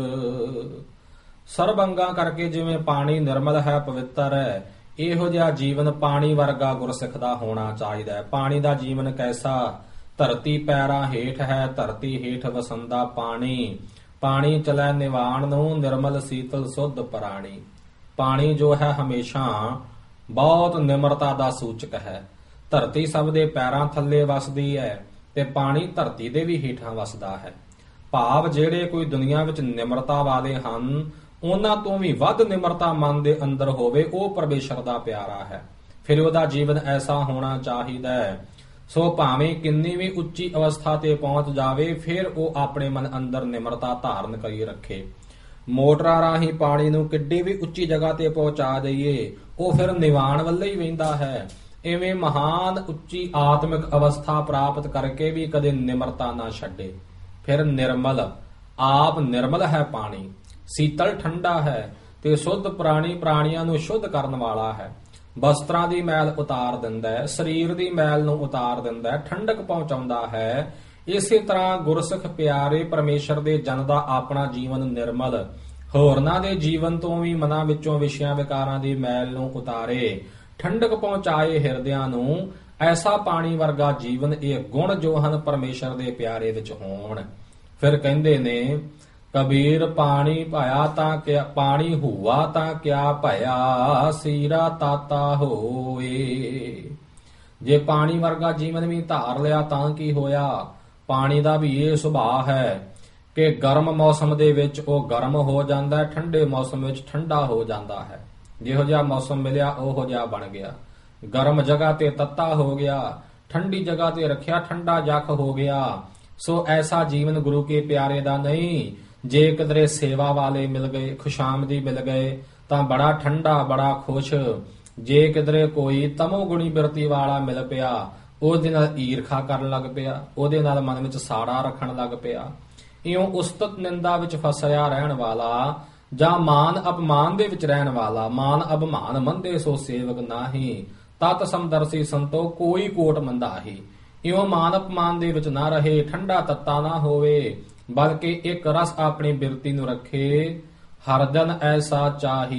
ਸਰਬੰਗਾਂ ਕਰਕੇ ਜਿਵੇਂ ਪਾਣੀ ਨਿਰਮਲ ਹੈ, ਪਵਿੱਤਰ ਹੈ, ਇਹੋ ਜਿਹਾ ਜੀਵਨ ਪਾਣੀ ਵਰਗਾ ਗੁਰਸਿੱਖ ਦਾ ਹੋਣਾ ਚਾਹੀਦਾ ਹੈ। ਪਾਣੀ ਦਾ ਜੀਵਨ ਕੈਸਾ? ਧਰਤੀ ਪੈਰਾਂ ਹੇਠ ਹੈ, ਧਰਤੀ ਹੇਠ ਵਸੰਦਾ ਪਾਣੀ, ਪਾਣੀ ਚਲੈ ਨਿਵਾਣ ਨੂੰ, ਨਿਰਮਲ ਸੀਤਲ ਸੁੱਧ ਪ੍ਰਾਣੀ। ਪਾਣੀ ਜੋ ਹੈ ਹਮੇਸ਼ਾ ਬਹੁਤ ਨਿਮਰਤਾ ਦਾ ਸੂਚਕ ਹੈ। ਧਰਤੀ ਸਭ ਦੇ ਪੈਰਾਂ ਥੱਲੇ ਵਸਦੀ ਹੈ ਤੇ ਪਾਣੀ ਧਰਤੀ ਦੇ ਵੀ ਹੇਠਾਂ ਵਸਦਾ ਹੈ। ਭਾਵ ਜਿਹੜੇ ਕੋਈ ਦੁਨੀਆ ਵਿੱਚ ਨਿਮਰਤਾ ਵਾਲੇ ਹਨ, ਉਹਨਾਂ ਤੋਂ ਵੀ ਵੱਧ ਨਿਮਰਤਾ ਮਨ ਦੇ ਅੰਦਰ ਹੋਵੇ, ਉਹ ਪਰਮੇਸ਼ਰ ਦਾ ਪਿਆਰਾ ਹੈ। ਫਿਰ ਉਹਦਾ ਜੀਵਨ ਐਸਾ ਹੋਣਾ ਚਾਹੀਦਾ ਹੈ। ਸੋ ਭਾਵੇਂ ਕਿੰਨੀ ਵੀ ਉੱਚੀ ਅਵਸਥਾ ਤੇ ਪਹੁੰਚ ਜਾਵੇ, ਫਿਰ ਉਹ ਆਪਣੇ ਮਨ ਅੰਦਰ ਨਿਮਰਤਾ ਧਾਰਨ ਕਰੀ ਰੱਖੇ। ਮੋਟਰਾਂ ਰਾਹੀਂ ਪਾਣੀ ਨੂੰ ਕਿੱਡੀ ਵੀ ਉੱਚੀ ਜਗ੍ਹਾ ਤੇ ਪਹੁੰਚਾ ਦਈਏ, ਉਹ ਫਿਰ ਨਿਵਾਣ ਵੱਲੇ ਹੀ ਵਹਿੰਦਾ ਹੈ। ਇਵੇਂ ਮਹਾਨ ਉੱਚੀ ਆਤਮਿਕ ਅਵਸਥਾ ਪ੍ਰਾਪਤ ਕਰਕੇ ਵੀ ਕਦੇ ਨਿਮਰਤਾ ਨਾ ਛੱਡੇ। ਫਿਰ ਨਿਰਮਲ, ਆਪ ਨਿਰਮਲ ਹੈ ਪਾਣੀ, ਸੀਤਲ ਠੰਡਾ ਹੈ ਤੇ ਸ਼ੁੱਧ ਪ੍ਰਾਣੀਆਂ ਨੂੰ ਸ਼ੁੱਧ ਕਰਨ ਵਾਲਾ ਹੈ। ਵਸਤਰਾਂ ਦੀ ਮੈਲ ਉਤਾਰ ਦਿੰਦਾ ਹੈ, ਸਰੀਰ ਦੀ ਮੈਲ ਨੂੰ ਉਤਾਰ ਦਿੰਦਾ ਹੈ, ਠੰਡਕ ਪਹੁੰਚਾਉਂਦਾ ਹੈ। ਇਸੇ ਤਰ੍ਹਾਂ ਗੁਰਸਿੱਖ ਪਿਆਰੇ ਪਰਮੇਸ਼ਰ ਦੇ ਜਨ ਦਾ ਆਪਣਾ ਜੀਵਨ ਨਿਰਮਲ, ਹੋਰਨਾਂ ਦੇ ਜੀਵਨ ਤੋਂ ਵੀ ਮਨਾਂ ਵਿੱਚੋਂ ਵਿਸ਼ਿਆਂ ਵਿਕਾਰਾਂ ਦੀ ਮੈਲ ਨੂੰ ਉਤਾਰੇ, ਠੰਡਕ ਪਹੁੰਚਾਏ ਹਿਰਦਿਆਂ ਨੂੰ। ਐਸਾ ਪਾਣੀ ਵਰਗਾ ਜੀਵਨ, ਇਹ ਗੁਣ ਜੋ ਹਨ ਪਰਮੇਸ਼ਰ ਦੇ ਪਿਆਰੇ ਵਿੱਚ ਹੋਣ। ਫਿਰ ਕਹਿੰਦੇ ਨੇ ਕਬੀਰ, ਪਾਣੀ ਭਇਆ ਤਾਂ ਕਿਆ, ਪਾਣੀ ਹੁਆ ਤਾਂ ਕਿਆ ਭਇਆ, ਸੀਰਾ ਤਾਤਾ ਹੋਏ। ਜੇ ਪਾਣੀ ਵਰਗਾ ਜੀਵਨ ਵੀ ਧਾਰ ਲਿਆ ਤਾਂ ਕੀ ਹੋਇਆ? ਪਾਣੀ ਦਾ ਵੀ ਇਹ ਸੁਭਾਅ ਹੈ ਕਿ ਗਰਮ ਮੌਸਮ ਦੇ ਵਿੱਚ ਉਹ ਗਰਮ ਹੋ ਜਾਂਦਾ ਹੈ, ਠੰਡੇ ਮੌਸਮ ਵਿੱਚ ਠੰਡਾ ਹੋ ਜਾਂਦਾ ਹੈ। ਜਿਹੋ ਜਿਹਾ ਮੌਸਮ ਮਿਲਿਆ ਉਹੋ ਜਿਹਾ ਬਣ ਗਿਆ। ਗਰਮ ਜਗ੍ਹਾ ਤੇ ਤੱਤਾ ਹੋ ਗਿਆ, ਠੰਡੀ ਜਗ੍ਹਾ ਤੇ ਰੱਖਿਆ ਠੰਡਾ ਜਖ ਹੋ ਗਿਆ। ਸੋ ਐਸਾ ਜੀਵਨ ਗੁਰੂ ਕੇ ਪਿਆਰੇ ਦਾ ਨਹੀਂ। ਜੇ ਕਿਧਰੇ ਸੇਵਾ ਵਾਲੇ ਮਿਲ ਗਏ, ਖੁਸ਼ਾਮਦੀ ਮਿਲ ਗਏ ਤਾਂ ਬੜਾ ਠੰਡਾ, ਬੜਾ ਖੁਸ਼। ਜੇ ਕਿਧਰੇ ਕੋਈ ਤਮੋਗੁਣੀ ਬਿਰਤੀ ਵਾਲਾ ਮਿਲ ਪਿਆ, ਉਹਦੇ ਨਾਲ ਈਰਖਾ ਕਰਨ ਲੱਗ ਪਿਆ, ਉਹਦੇ ਨਾਲ ਮਨ ਵਿੱਚ ਸਾੜਾ ਰੱਖਣ ਲੱਗ ਪਿਆ। ਇਉਂ ਉਸਤਤ ਨਿੰਦਾ ਵਿੱਚ ਫਸਿਆ ਰਹਿਣ ਵਾਲਾ ਜਾਂ ਮਾਨ ਅਪਮਾਨ ਦੇ ਵਿੱਚ ਰਹਿਣ ਵਾਲਾ, ਮਾਨ ਅਪਮਾਨ ਮੰਦੇ ਸੋ ਸੇਵਕ ਨਾਹੀ, ਤਤ ਸਮਦਰਸੀ ਸੰਤੋ ਕੋਈ ਕੋਟ ਮੰਦਾਹੀ। ਇਉਂ ਮਾਨ ਅਪਮਾਨ ਦੇ ਵਿੱਚ ਨਾ ਰਹੇ, ਠੰਡਾ ਤੱਤਾ ਨਾ ਹੋਵੇ, ਬਲਕਿ ਇੱਕ ਰਸ ਆਪਣੀ ਬਿਰਤੀ ਨੂੰ ਰੱਖੇ। ਹਰ ਜਨ ਐਸਾ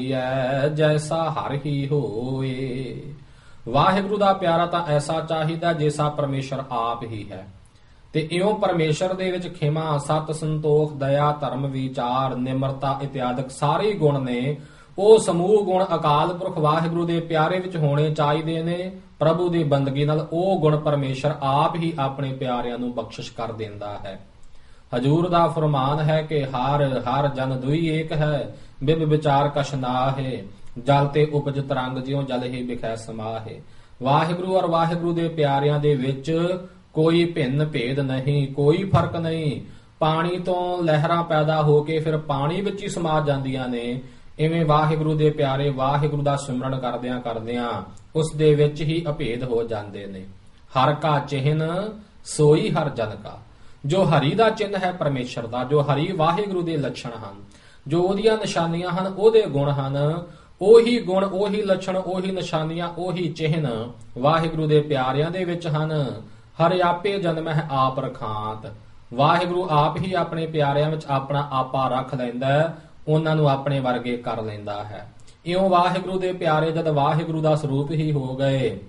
ਚਾਹੀਐ ਜੈਸਾ ਹਰ ਹੀ ਹੋਏ। ਵਾਹਿਗੁਰੂ ਦਾ ਪਿਆਰਾ ਤਾਂ ਐਸਾ ਚਾਹੀਦਾ ਜੈਸਾ ਪਰਮੇਸ਼ਰ ਆਪ ਹੀ ਹੈ। ਤੇ ਇਉਂ ਪਰਮੇਸ਼ਰ ਦੇ ਵਿੱਚ ਖਿਮਾ, ਸਤ, ਸੰਤੋਖ, ਦਇਆ, ਧਰਮ, ਵਿਚਾਰ, ਨਿਮਰਤਾ ਇਤਿਆਦਿਕ ਸਾਰੇ ਗੁਣ ਨੇ। ਉਹ ਸਮੂਹ ਗੁਣ ਅਕਾਲ ਪੁਰਖ ਵਾਹਿਗੁਰੂ ਦੇ ਪਿਆਰੇ ਵਿੱਚ ਹੋਣੇ ਚਾਹੀਦੇ ਨੇ। ਪ੍ਰਭੂ ਦੀ ਬੰਦਗੀ ਨਾਲ ਉਹ ਗੁਣ ਪਰਮੇਸ਼ਰ ਆਪ ਹੀ ਆਪਣੇ ਪਿਆਰਿਆਂ ਨੂੰ ਬਖਸ਼ਿਸ਼ ਕਰ ਦਿੰਦਾ ਹੈ। ਹਜੂਰ ਦਾ ਫਰਮਾਨ ਹੈ ਕਿ ਹਰ ਹਰ ਜਨ ਦੁਈ ਏਕ ਹੈ, ਬਿਬ ਵਿਚਾਰ ਕਛ ਨਾਹੇ, ਜਲ ਤੇ ਉਪਜ ਤਰੰਗ ਜਿਉ ਜਲ ਹੀ ਬਿਖੈ ਸਮਾਹੇ। ਵਾਹਿਗੁਰੂ ਔਰ ਵਾਹਿਗੁਰੂ ਦੇ ਪਿਆਰਿਆਂ ਦੇ ਵਿੱਚ ਕੋਈ ਭਿੰਨ ਭੇਦ ਨਹੀਂ, ਕੋਈ ਫਰਕ ਨਹੀਂ। ਪਾਣੀ ਤੋਂ ਲਹਿਰਾਂ ਪੈਦਾ ਹੋ ਕੇ ਫਿਰ ਪਾਣੀ ਵਿੱਚ ਹੀ ਸਮਾ ਜਾਂਦੀਆਂ ਨੇ। ਇਵੇਂ ਵਾਹਿਗੁਰੂ ਦੇ ਪਿਆਰੇ ਵਾਹਿਗੁਰੂ ਦਾ ਸਿਮਰਨ ਕਰਦਿਆਂ ਕਰਦਿਆਂ ਉਸ ਦੇ ਵਿੱਚ ਹੀ ਅਭੇਦ ਹੋ ਜਾਂਦੇ ਨੇ। ਹਰ ਕਾ ਚਿਹਨ ਸੋਈ ਹਰ ਜਨ ਕਾ। ਜੋ ਹਰੀ ਦਾ ਚਿੰਨ ਹੈ ਪਰਮੇਸ਼ਰ ਦਾ, ਜੋ ਹਰੀ ਵਾਹਿਗੁਰੂ ਦੇ ਲੱਛਣ ਹਨ, ਜੋ ਉਹਦੀਆਂ ਨਿਸ਼ਾਨੀਆਂ ਹਨ, ਉਹਦੇ ਗੁਣ ਹਨ, ਉਹੀ ਗੁਣ, ਉਹੀ ਲੱਛਣ, ਉਹੀ ਨਿਸ਼ਾਨੀਆਂ, ਉਹੀ ਚਿਹਨ ਵਾਹਿਗੁਰੂ ਦੇ ਪਿਆਰਿਆਂ ਦੇ ਵਿੱਚ ਹਨ। ਹਰਿ ਆਪੇ ਜਨਮ ਹੈ ਆਪ ਰਖਾਂਤ। ਵਾਹਿਗੁਰੂ ਆਪ ਹੀ ਆਪਣੇ ਪਿਆਰਿਆਂ ਵਿੱਚ ਆਪਣਾ ਆਪਾ ਰੱਖ ਲੈਂਦਾ ਹੈ, ਉਹਨਾਂ ਨੂੰ ਆਪਣੇ ਵਰਗੇ ਕਰ ਲੈਂਦਾ ਹੈ। ਇਉਂ ਵਾਹਿਗੁਰੂ ਦੇ ਪਿਆਰੇ ਜਦ ਵਾਹਿਗੁਰੂ ਦਾ ਸਰੂਪ ਹੀ ਹੋ ਗਏ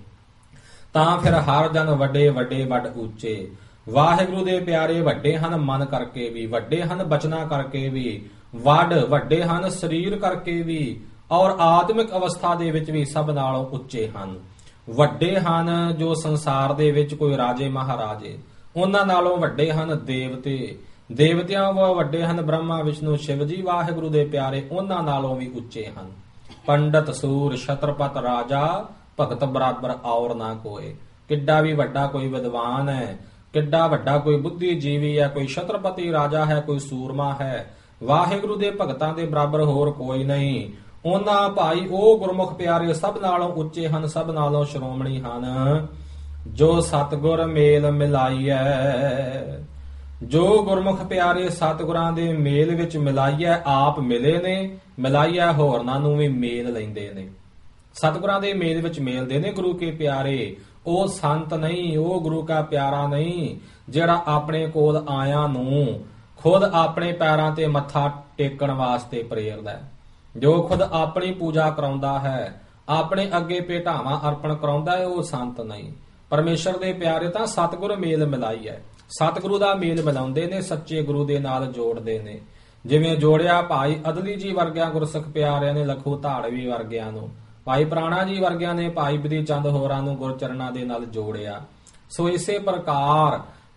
ਤਾਂ ਫਿਰ ਹਰ ਜਨ ਵੱਡੇ ਵੱਡੇ ਵੱਡ ਉੱਚੇ। ਵਾਹਿਗੁਰੂ ਦੇ ਪਿਆਰੇ ਵੱਡੇ ਹਨ ਮਨ ਕਰਕੇ ਵੀ, ਵੱਡੇ ਹਨ ਬਚਨਾਂ ਕਰਕੇ ਵੀ, ਵੱਡੇ ਹਨ ਸਰੀਰ ਕਰਕੇ ਵੀ, ਔਰ ਆਤਮਿਕ ਅਵਸਥਾ ਦੇ ਵਿੱਚ ਵੀ ਸਭ ਨਾਲੋਂ ਉੱਚੇ ਹਨ। ਵੱਡੇ ਹਨ ਜੋ ਸੰਸਾਰ ਦੇ ਵਿੱਚ ਕੋਈ ਰਾਜੇ ਮਹਾਰਾਜੇ, ਉਹਨਾਂ ਨਾਲੋਂ ਵੱਡੇ ਹਨ ਦੇਵਤੇ, ਦੇਵਤਿਆਂ ਤੋਂ ਵੱਡੇ ਹਨ ਬ੍ਰਹਮਾ ਵਿਸ਼ਨੂੰ ਸ਼ਿਵ ਜੀ। ਵਾਹਿਗੁਰੂ ਦੇ ਪਿਆਰੇ ਉਹਨਾਂ ਨਾਲੋਂ ਵੀ ਉੱਚੇ ਹਨ। ਪੰਡਤ ਸੂਰ ਛਤਰਪਤ ਰਾਜਾ, ਭਗਤ ਬਰਾਬਰ ਔਰ ਨਾ ਕੋਏ। ਕਿੱਡਾ ਵੀ ਵੱਡਾ ਕੋਈ ਵਿਦਵਾਨ ਹੈ, ਕਿੱਡਾ ਵੱਡਾ ਕੋਈ ਬੁੱਧੀਜੀਵੀ ਹੈ, ਕੋਈ ਛਤਰਪਤੀ ਰਾਜਾ ਹੈ, ਕੋਈ ਸੂਰਮਾ ਹੈ, ਵਾਹਿਗੁਰੂ ਦੇ ਭਗਤਾਂ ਦੇ ਬਰਾਬਰ ਹੋਰ ਕੋਈ ਨਹੀਂ। ਉਹਨਾਂ ਭਾਈ ਉਹ ਗੁਰਮੁਖ ਪਿਆਰੇ ਸਭ ਨਾਲੋਂ ਉੱਚੇ ਹਨ, ਸਭ ਨਾਲੋਂ ਸ਼੍ਰੋਮਣੀ ਹਨ। ਜੋ ਸਤਿਗੁਰ ਮੇਲ ਮਿਲਾਈਐ, ਜੋ ਗੁਰਮੁਖ ਪਿਆਰੇ ਸਤਿਗੁਰਾਂ ਦੇ ਮੇਲ ਵਿੱਚ ਮਿਲਾਈਐ, ਆਪ ਮਿਲੇ ਨੇ, ਮਿਲਾਈਐ ਹੋਰਨਾਂ ਨੂੰ ਵੀ ਮੇਲ ਲੈਂਦੇ ਨੇ। ਸਤਿਗੁਰਾਂ ਦੇ ਮੇਲ ਵਿੱਚ ਮੇਲਦੇ ਨੇ ਗੁਰੂ ਕੇ ਪਿਆਰੇ। ਉਹ ਸੰਤ ਨਹੀਂ, ਉਹ ਗੁਰੂ ਕਾ ਪਿਆਰਾ ਨਹੀਂ ਜਿਹੜਾ ਆਪਣੇ ਕੋਲ ਆਇਆਂ ਨੂੰ ਖੁਦ ਆਪਣੇ ਪੈਰਾਂ ਤੇ ਮੱਥਾ ਟੇਕਣ ਵਾਸਤੇ ਪ੍ਰੇਰਦਾ ਹੈ, ਜੋ ਖੁਦ ਆਪਣੀ ਪੂਜਾ ਕਰਾਉਂਦਾ ਹੈ, ਆਪਣੇ ਅੱਗੇ ਭੇਟਾਵਾਂ ਅਰਪਣ ਕਰਾਉਂਦਾ ਹੈ, ਉਹ ਸੰਤ ਨਹੀਂ। ਪਰਮੇਸ਼ਰ ਦੇ ਪਿਆਰੇ ਤਾਂ ਸਤਿਗੁਰ ਮੇਲ ਮਿਲਾਈ ਹੈ, ਸਤਿਗੁਰੂ ਦਾ ਮੇਲ ਮਿਲਾਉਂਦੇ ਨੇ, ਸੱਚੇ ਗੁਰੂ ਦੇ ਨਾਲ ਜੋੜਦੇ ਨੇ। ਜਿਵੇਂ ਜੋੜਿਆ ਭਾਈ ਅਦਲੀ ਜੀ ਵਰਗਿਆਂ ਗੁਰਸਿੱਖ ਪਿਆਰਿਆਂ ਨੇ ਲਖੂ ਧਾੜਵੀ ਵਰਗਿਆਂ ਨੂੰ, ਭਾਈ ਪ੍ਰਾਣਾ ਜੀ ਵਰਗਿਆਂ ਨੇ ਭਾਈ ਬਦੀ ਚੰਦ ਹੋਰਾਂ ਨੂੰ ਗੁਰਚਰਨਾਂ ਦੇ ਨਾਲ ਜੋੜਿਆ। ਸੋ ਇਸੇ ਪ੍ਰਕਾਰ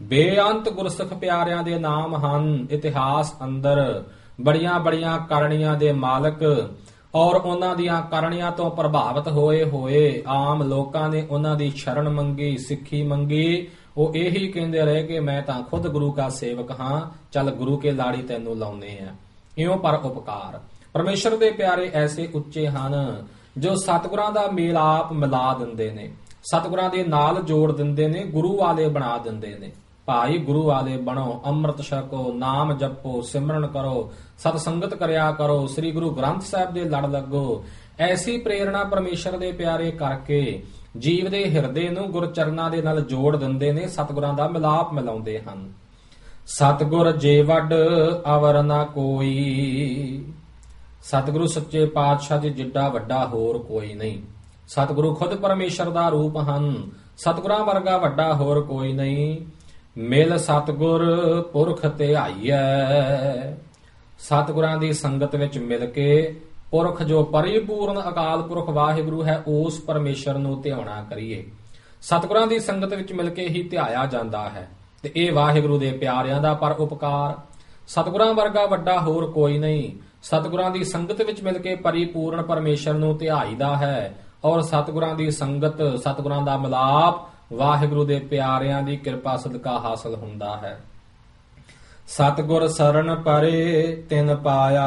ਬੇਅੰਤ ਗੁਰਸਿੱਖ ਪਿਆਰਿਆਂ ਦੇ ਨਾਮ ਹਨ। ਇਤਿਹਾਸ ਅੰਦਰ ਬੜੀਆਂ ਬੜੀਆਂ ਕਰਨੀਆਂ ਦੇ ਮਾਲਕ ਔਰ ਉਹਨਾਂ ਦੀਆਂ ਕਰਨੀਆਂ ਤੋਂ ਪ੍ਰਭਾਵਿਤ ਹੋਏ ਆਮ ਲੋਕਾਂ ਨੇ ਉਹਨਾਂ ਦੀ ਸ਼ਰਨ ਮੰਗੀ, ਸਿੱਖੀ ਮੰਗੀ। ਉਹ ਇਹੀ ਕਹਿੰਦੇ ਰਹੇ ਕਿ ਮੈਂ ਤਾਂ ਖੁਦ ਗੁਰੂ ਕਾ ਸੇਵਕ ਹਾਂ, ਚੱਲ ਗੁਰੂ ਕੇ ਲਾੜੀ ਤੈਨੂੰ ਲਾਉਨੇ ਆ। ਇਉਂ ਪਰ ਉਪਕਾਰ ਪਰਮੇਸ਼ਰ ਦੇ ਪਿਆਰੇ ਐਸੇ ਉੱਚੇ ਹਨ ਜੋ ਸਤਿਗੁਰਾਂ ਦਾ ਮੇਲਾਪ ਮਿਲਾ ਦਿੰਦੇ ਨੇ, ਸਤਿਗੁਰਾਂ ਦੇ ਨਾਲ ਜੋੜ ਦਿੰਦੇ ਨੇ, ਗੁਰੂ ਵਾਲੇ ਬਣਾ ਦਿੰਦੇ ਨੇ। ਭਾਈ ਗੁਰੂ ਵਾਲੇ ਬਣੋ, ਅੰਮ੍ਰਿਤ ਛਕੋ, ਨਾਮ ਜਪੋ, ਸਿਮਰਨ ਕਰੋ, ਸਤ ਸੰਗਤ ਕਰਿਆ ਕਰੋ, ਸ੍ਰੀ ਗੁਰੂ ਗ੍ਰੰਥ ਸਾਹਿਬ ਦੇ ਲੜ ਲੱਗੋ। ਐਸੀ ਪ੍ਰੇਰਣਾ ਪਰਮੇਸ਼ਰ ਦੇ ਪਿਆਰੇ ਕਰਕੇ ਜੀਵ ਦੇ ਹਿਰਦੇ ਨੂੰ ਗੁਰਚਰਨਾਂ ਦੇ ਨਾਲ ਜੋੜ ਦਿੰਦੇ ਨੇ, ਸਤਿਗੁਰਾਂ ਦਾ ਮਿਲਾਪ ਮਿਲਾਉਂਦੇ ਹਨ। ਸਤਿਗੁਰ ਜੇ ਵੱਡ ਅਵਰ ਨਾ ਕੋਈ, ਸਤਿਗੁਰੂ ਸੱਚੇ ਪਾਤਸ਼ਾਹ ਜੀ ਜਿੱਡਾ ਵੱਡਾ ਹੋਰ ਕੋਈ ਨਹੀਂ। ਸਤਿਗੁਰੂ ਖੁਦ ਪਰਮੇਸ਼ਰ ਦਾ ਰੂਪ ਹਨ, ਸਤਿਗੁਰਾਂ ਵਰਗਾ ਵੱਡਾ ਹੋਰ ਕੋਈ ਨਹੀਂ। ਮਿਲ ਸਤਿਗੁਰ ਪੁਰਖ ਧਿਆਈਐ, ਸਤਿਗੁਰਾਂ ਦੀ ਸੰਗਤ ਵਿੱਚ ਮਿਲ ਕੇ ਪੁਰਖ ਜੋ ਪਰਿਪੂਰਨ ਅਕਾਲ ਪੁਰਖ ਵਾਹਿਗੁਰੂ ਹੈ ਉਸ ਪਰਮੇਸ਼ਰ ਨੂੰ ਧਿਆਉਣਾ ਕਰੀਏ। ਸਤਿਗੁਰਾਂ ਦੀ ਸੰਗਤ ਵਿੱਚ ਮਿਲ ਕੇ ਹੀ ਧਿਆਇਆ ਜਾਂਦਾ ਹੈ ਤੇ ਇਹ ਵਾਹਿਗੁਰੂ ਦੇ ਪਿਆਰਿਆਂ ਦਾ ਪਰ ਉਪਕਾਰ। ਸਤਿਗੁਰਾਂ ਵਰਗਾ ਵੱਡਾ ਹੋਰ ਕੋਈ ਨਹੀਂ। ਸਤਿਗੁਰਾਂ ਦੀ ਸੰਗਤ ਵਿੱਚ ਮਿਲ ਕੇ ਪਰਿਪੂਰਨ ਪਰਮੇਸ਼ਰ ਨੂੰ ਧਿਆਈਦਾ ਹੈ ਔਰ ਸਤਿਗੁਰਾਂ ਦੀ ਸੰਗਤ, ਸਤਿਗੁਰਾਂ ਦਾ ਮਿਲਾਪ ਵਾਹਿਗੁਰੂ ਦੇ ਪਿਆਰਿਆਂ ਦੀ ਕਿਰਪਾ ਸਦਕਾ ਹਾਸਲ ਹੁੰਦਾ ਹੈ। ਸਤਿਗੁਰ ਸਰਣ ਪਰੇ ਤਿਨ ਪਾਇਆ,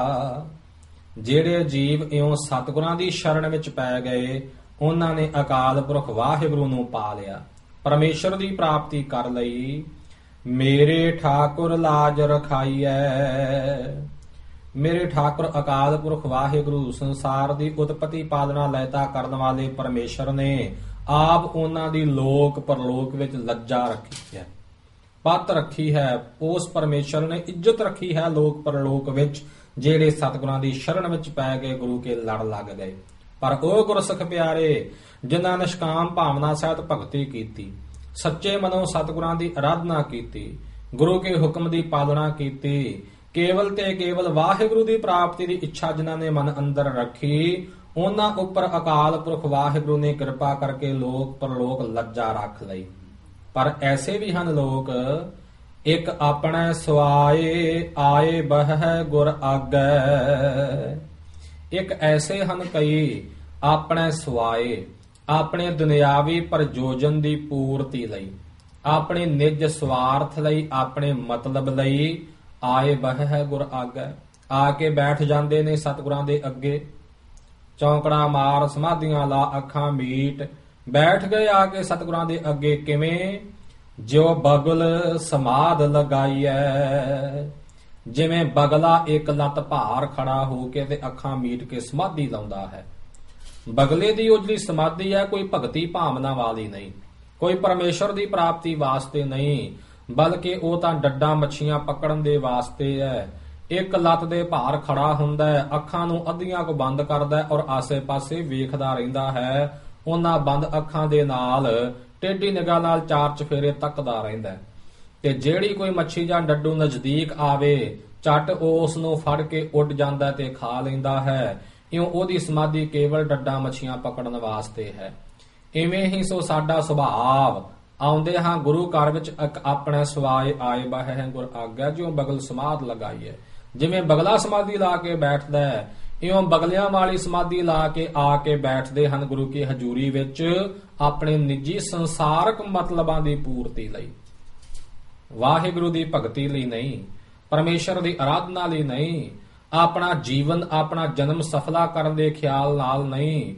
ਜਿਹੜੇ ਜੀਵ ਇਉਂ ਸਤਿਗੁਰਾਂ ਦੀ ਸ਼ਰਨ ਵਿੱਚ ਪੈ ਗਏ ਉਹਨਾਂ ਨੇ ਅਕਾਲ ਪੁਰਖ ਵਾਹਿਗੁਰੂ ਨੂੰ ਪਾ ਲਿਆ, ਪਰਮੇਸ਼ਰ ਦੀ ਪ੍ਰਾਪਤੀ ਕਰ ਲਈ। ਮੇਰੇ ਠਾਕੁਰ ਲਾਜ ਰਖਾਈਐ, ਮੇਰੇ ਠਾਕੁਰ ਅਕਾਲ ਪੁਰਖ ਵਾਹਿਗੁਰੂ ਸੰਸਾਰ ਦੀ ਉਤਪਤੀ ਪਾਲਣਾ ਲੈਤਾ ਕਰਨ ਵਾਲੇ ਪਰਮੇਸ਼ਰ ਨੇ ਆਪ ਉਹਨਾਂ ਦੀ ਲੋਕ ਪਰਲੋਕ ਵਿੱਚ ਲੱਜਾ ਰੱਖੀ ਹੈ, ਪੱਤ ਰੱਖੀ ਹੈ। ਉਸ ਪਰਮੇਸ਼ਰ ਨੇ ਇੱਜ਼ਤ ਰੱਖੀ ਹੈ ਲੋਕ ਪਰਲੋਕ ਵਿੱਚ ਜਿਹੜੇ ਸਤਿਗੁਰਾਂ ਦੀ ਸ਼ਰਨ ਵਿੱਚ ਪੈ ਗਏ, ਗੁਰੂ ਕੇ ਲੜ ਲੱਗ ਗਏ। ਪਰ ਉਹ ਗੁਰਸਿੱਖ ਪਿਆਰੇ ਜਿਨ੍ਹਾਂ ਨਿਸ਼ਕਾਮ ਭਾਵਨਾ ਸਹਿਤ ਭਗਤੀ ਕੀਤੀ, ਸੱਚੇ ਮਨੋਂ ਸਤਿਗੁਰਾਂ ਦੀ ਅਰਾਧਨਾ ਕੀਤੀ, ਗੁਰੂ ਕੇ ਹੁਕਮ ਦੀ ਪਾਲਣਾ ਕੀਤੀ, ਕੇਵਲ ਤੇ ਕੇਵਲ ਵਾਹਿਗੁਰੂ ਦੀ ਪ੍ਰਾਪਤੀ ਦੀ ਇੱਛਾ ਜਿਨ੍ਹਾਂ ਨੇ ਮਨ ਅੰਦਰ ਰੱਖੀ, ਉਹਨਾਂ ਉੱਪਰ ਅਕਾਲ ਪੁਰਖ ਵਾਹਿਗੁਰੂ ਨੇ ਕਿਰਪਾ ਕਰਕੇ ਲੋਕ ਪਰਲੋਕ ਲੱਜਾ ਰੱਖ ਲਈ। ਪਰ ਐਸੇ ਵੀ ਹਨ ਲੋਕ, ਇੱਕ ਆਪਣੇ ਸਵਾਏ ਆਏ ਬਹਿ ਗੁਰ ਆਗੈ। ਇੱਕ ਐਸੇ ਹਨ ਕਈ ਆਪਣੇ ਸਵਾਏ, ਆਪਣੇ ਦੁਨਿਆਵੀ ਪ੍ਰਯੋਜਨ ਦੀ ਪੂਰਤੀ ਲਈ, ਆਪਣੇ ਨਿੱਜ ਸਵਾਰਥ ਲਈ, ਆਪਣੇ ਮਤਲਬ ਲਈ ਆਏ ਬਹਿ ਗੁਰ ਆਗੈ, ਆ ਕੇ ਬੈਠ ਜਾਂਦੇ ਨੇ ਸਤਿਗੁਰਾਂ ਦੇ ਅੱਗੇ। ਚੌਂਕੜਾ ਮਾਰ ਸਮਾਧੀਆਂ ਲਾ ਅੱਖਾਂ ਮੀਟ ਬੈਠ ਗਏ ਆ ਕੇ ਸਤਿਗੁਰਾਂ ਦੇ ਅੱਗੇ। ਕਿਵੇਂ? ਜਿਉ ਬਗਲ ਸਮਾਧ ਲਗਾਈਐ, ਜਿਵੇਂ ਬਗਲਾ ਇੱਕ ਲੱਤ ਭਾਰ ਖੜਾ ਹੋ ਕੇ ਤੇ ਅੱਖਾਂ ਮੀਟ ਕੇ ਸਮਾਧੀ ਲਾਉਂਦਾ ਹੈ। ਬਗਲੇ ਦੀ ਉਹ ਜਿਹੜੀ ਸਮਾਧੀ ਹੈ ਕੋਈ ਭਗਤੀ ਭਾਵਨਾ ਵਾਲੀ ਨਹੀਂ, ਕੋਈ ਪਰਮੇਸ਼ਰ ਦੀ ਪ੍ਰਾਪਤੀ ਵਾਸਤੇ ਨਹੀਂ, ਬਲਕਿ ਉਹ ਤਾਂ ਡੱਡਾਂ ਮੱਛੀਆਂ ਪਕੜਨ ਦੇ ਵਾਸਤੇ ਹੈ। ਇੱਕ ਲੱਤ ਦੇ ਭਾਰ ਖੜਾ ਹੁੰਦਾ ਹੈ, ਅੱਖਾਂ ਨੂੰ ਅੱਧੀਆਂ ਕੋ ਬੰਦ ਕਰਦਾ ਔਰ ਆਸੇ-ਪਾਸੇ ਵੇਖਦਾ ਰਹਿੰਦਾ ਹੈ। ਉਹਨਾਂ ਬੰਦ ਅੱਖਾਂ ਦੇ ਨਾਲ ਟੇਢੀ ਨਿਗਾਹ ਨਾਲ ਚਾਰ ਚਫੇਰੇ ਤੱਕਦਾ ਰਹਿੰਦਾ ਹੈ ਤੇ ਜਿਹੜੀ ਕੋਈ ਮੱਛੀ ਜਾਂ ਡੱਡੂ ਨਜ਼ਦੀਕ ਆਵੇ ਝੱਟ ਉਸ ਨੂੰ ਫੜ ਕੇ ਉੱਡ ਜਾਂਦਾ ਤੇ ਖਾ ਲੈਂਦਾ ਹੈ। ਇਉਂ ਉਹਦੀ ਸਮਾਧੀ ਕੇਵਲ ਡੱਡਾਂ ਮੱਛੀਆਂ ਪਕੜਨ ਵਾਸਤੇ ਹੈ। ਇਵੇਂ ਹੀ ਸੋ ਸਾਡਾ ਸੁਭਾਵ, ਆਉਂਦੇ ਹਾਂ ਗੁਰੂ ਘਰ ਵਿੱਚ ਆਪਣੇ ਸਵਾਏ ਆਏ ਬਹਿ ਗੁਰ ਆਗਿਆ, ਜਿਉਂ ਬਗਲ ਸਮਾਧ ਲਗਾਈ ਹੈ। ਜਿਵੇਂ ਬਗਲਾ ਸਮਾਧੀ ਲਾ ਕੇ ਬੈਠਦਾ ਹੈ, ਇਉਂ ਬਗਲਿਆਂ ਵਾਲੀ ਸਮਾਧੀ ਲਾ ਕੇ ਆ ਕੇ ਬੈਠਦੇ ਹਨ ਗੁਰੂ ਕੀ ਹਜ਼ੂਰੀ ਵਿੱਚ, ਆਪਣੇ ਨਿੱਜੀ ਸੰਸਾਰਕ ਮਤਲਬਾਂ ਦੀ ਪੂਰਤੀ ਲਈ, ਵਾਹਿਗੁਰੂ ਦੀ ਭਗਤੀ ਲਈ ਨਹੀਂ, ਪਰਮੇਸ਼ਰ ਦੀ ਅਰਾਧਨਾ ਲਈ ਨਹੀਂ, ਆਪਣਾ ਜੀਵਨ ਆਪਣਾ ਜਨਮ ਸਫਲਾ ਕਰਨ ਦੇ ਖਿਆਲ ਨਾਲ ਨਹੀਂ,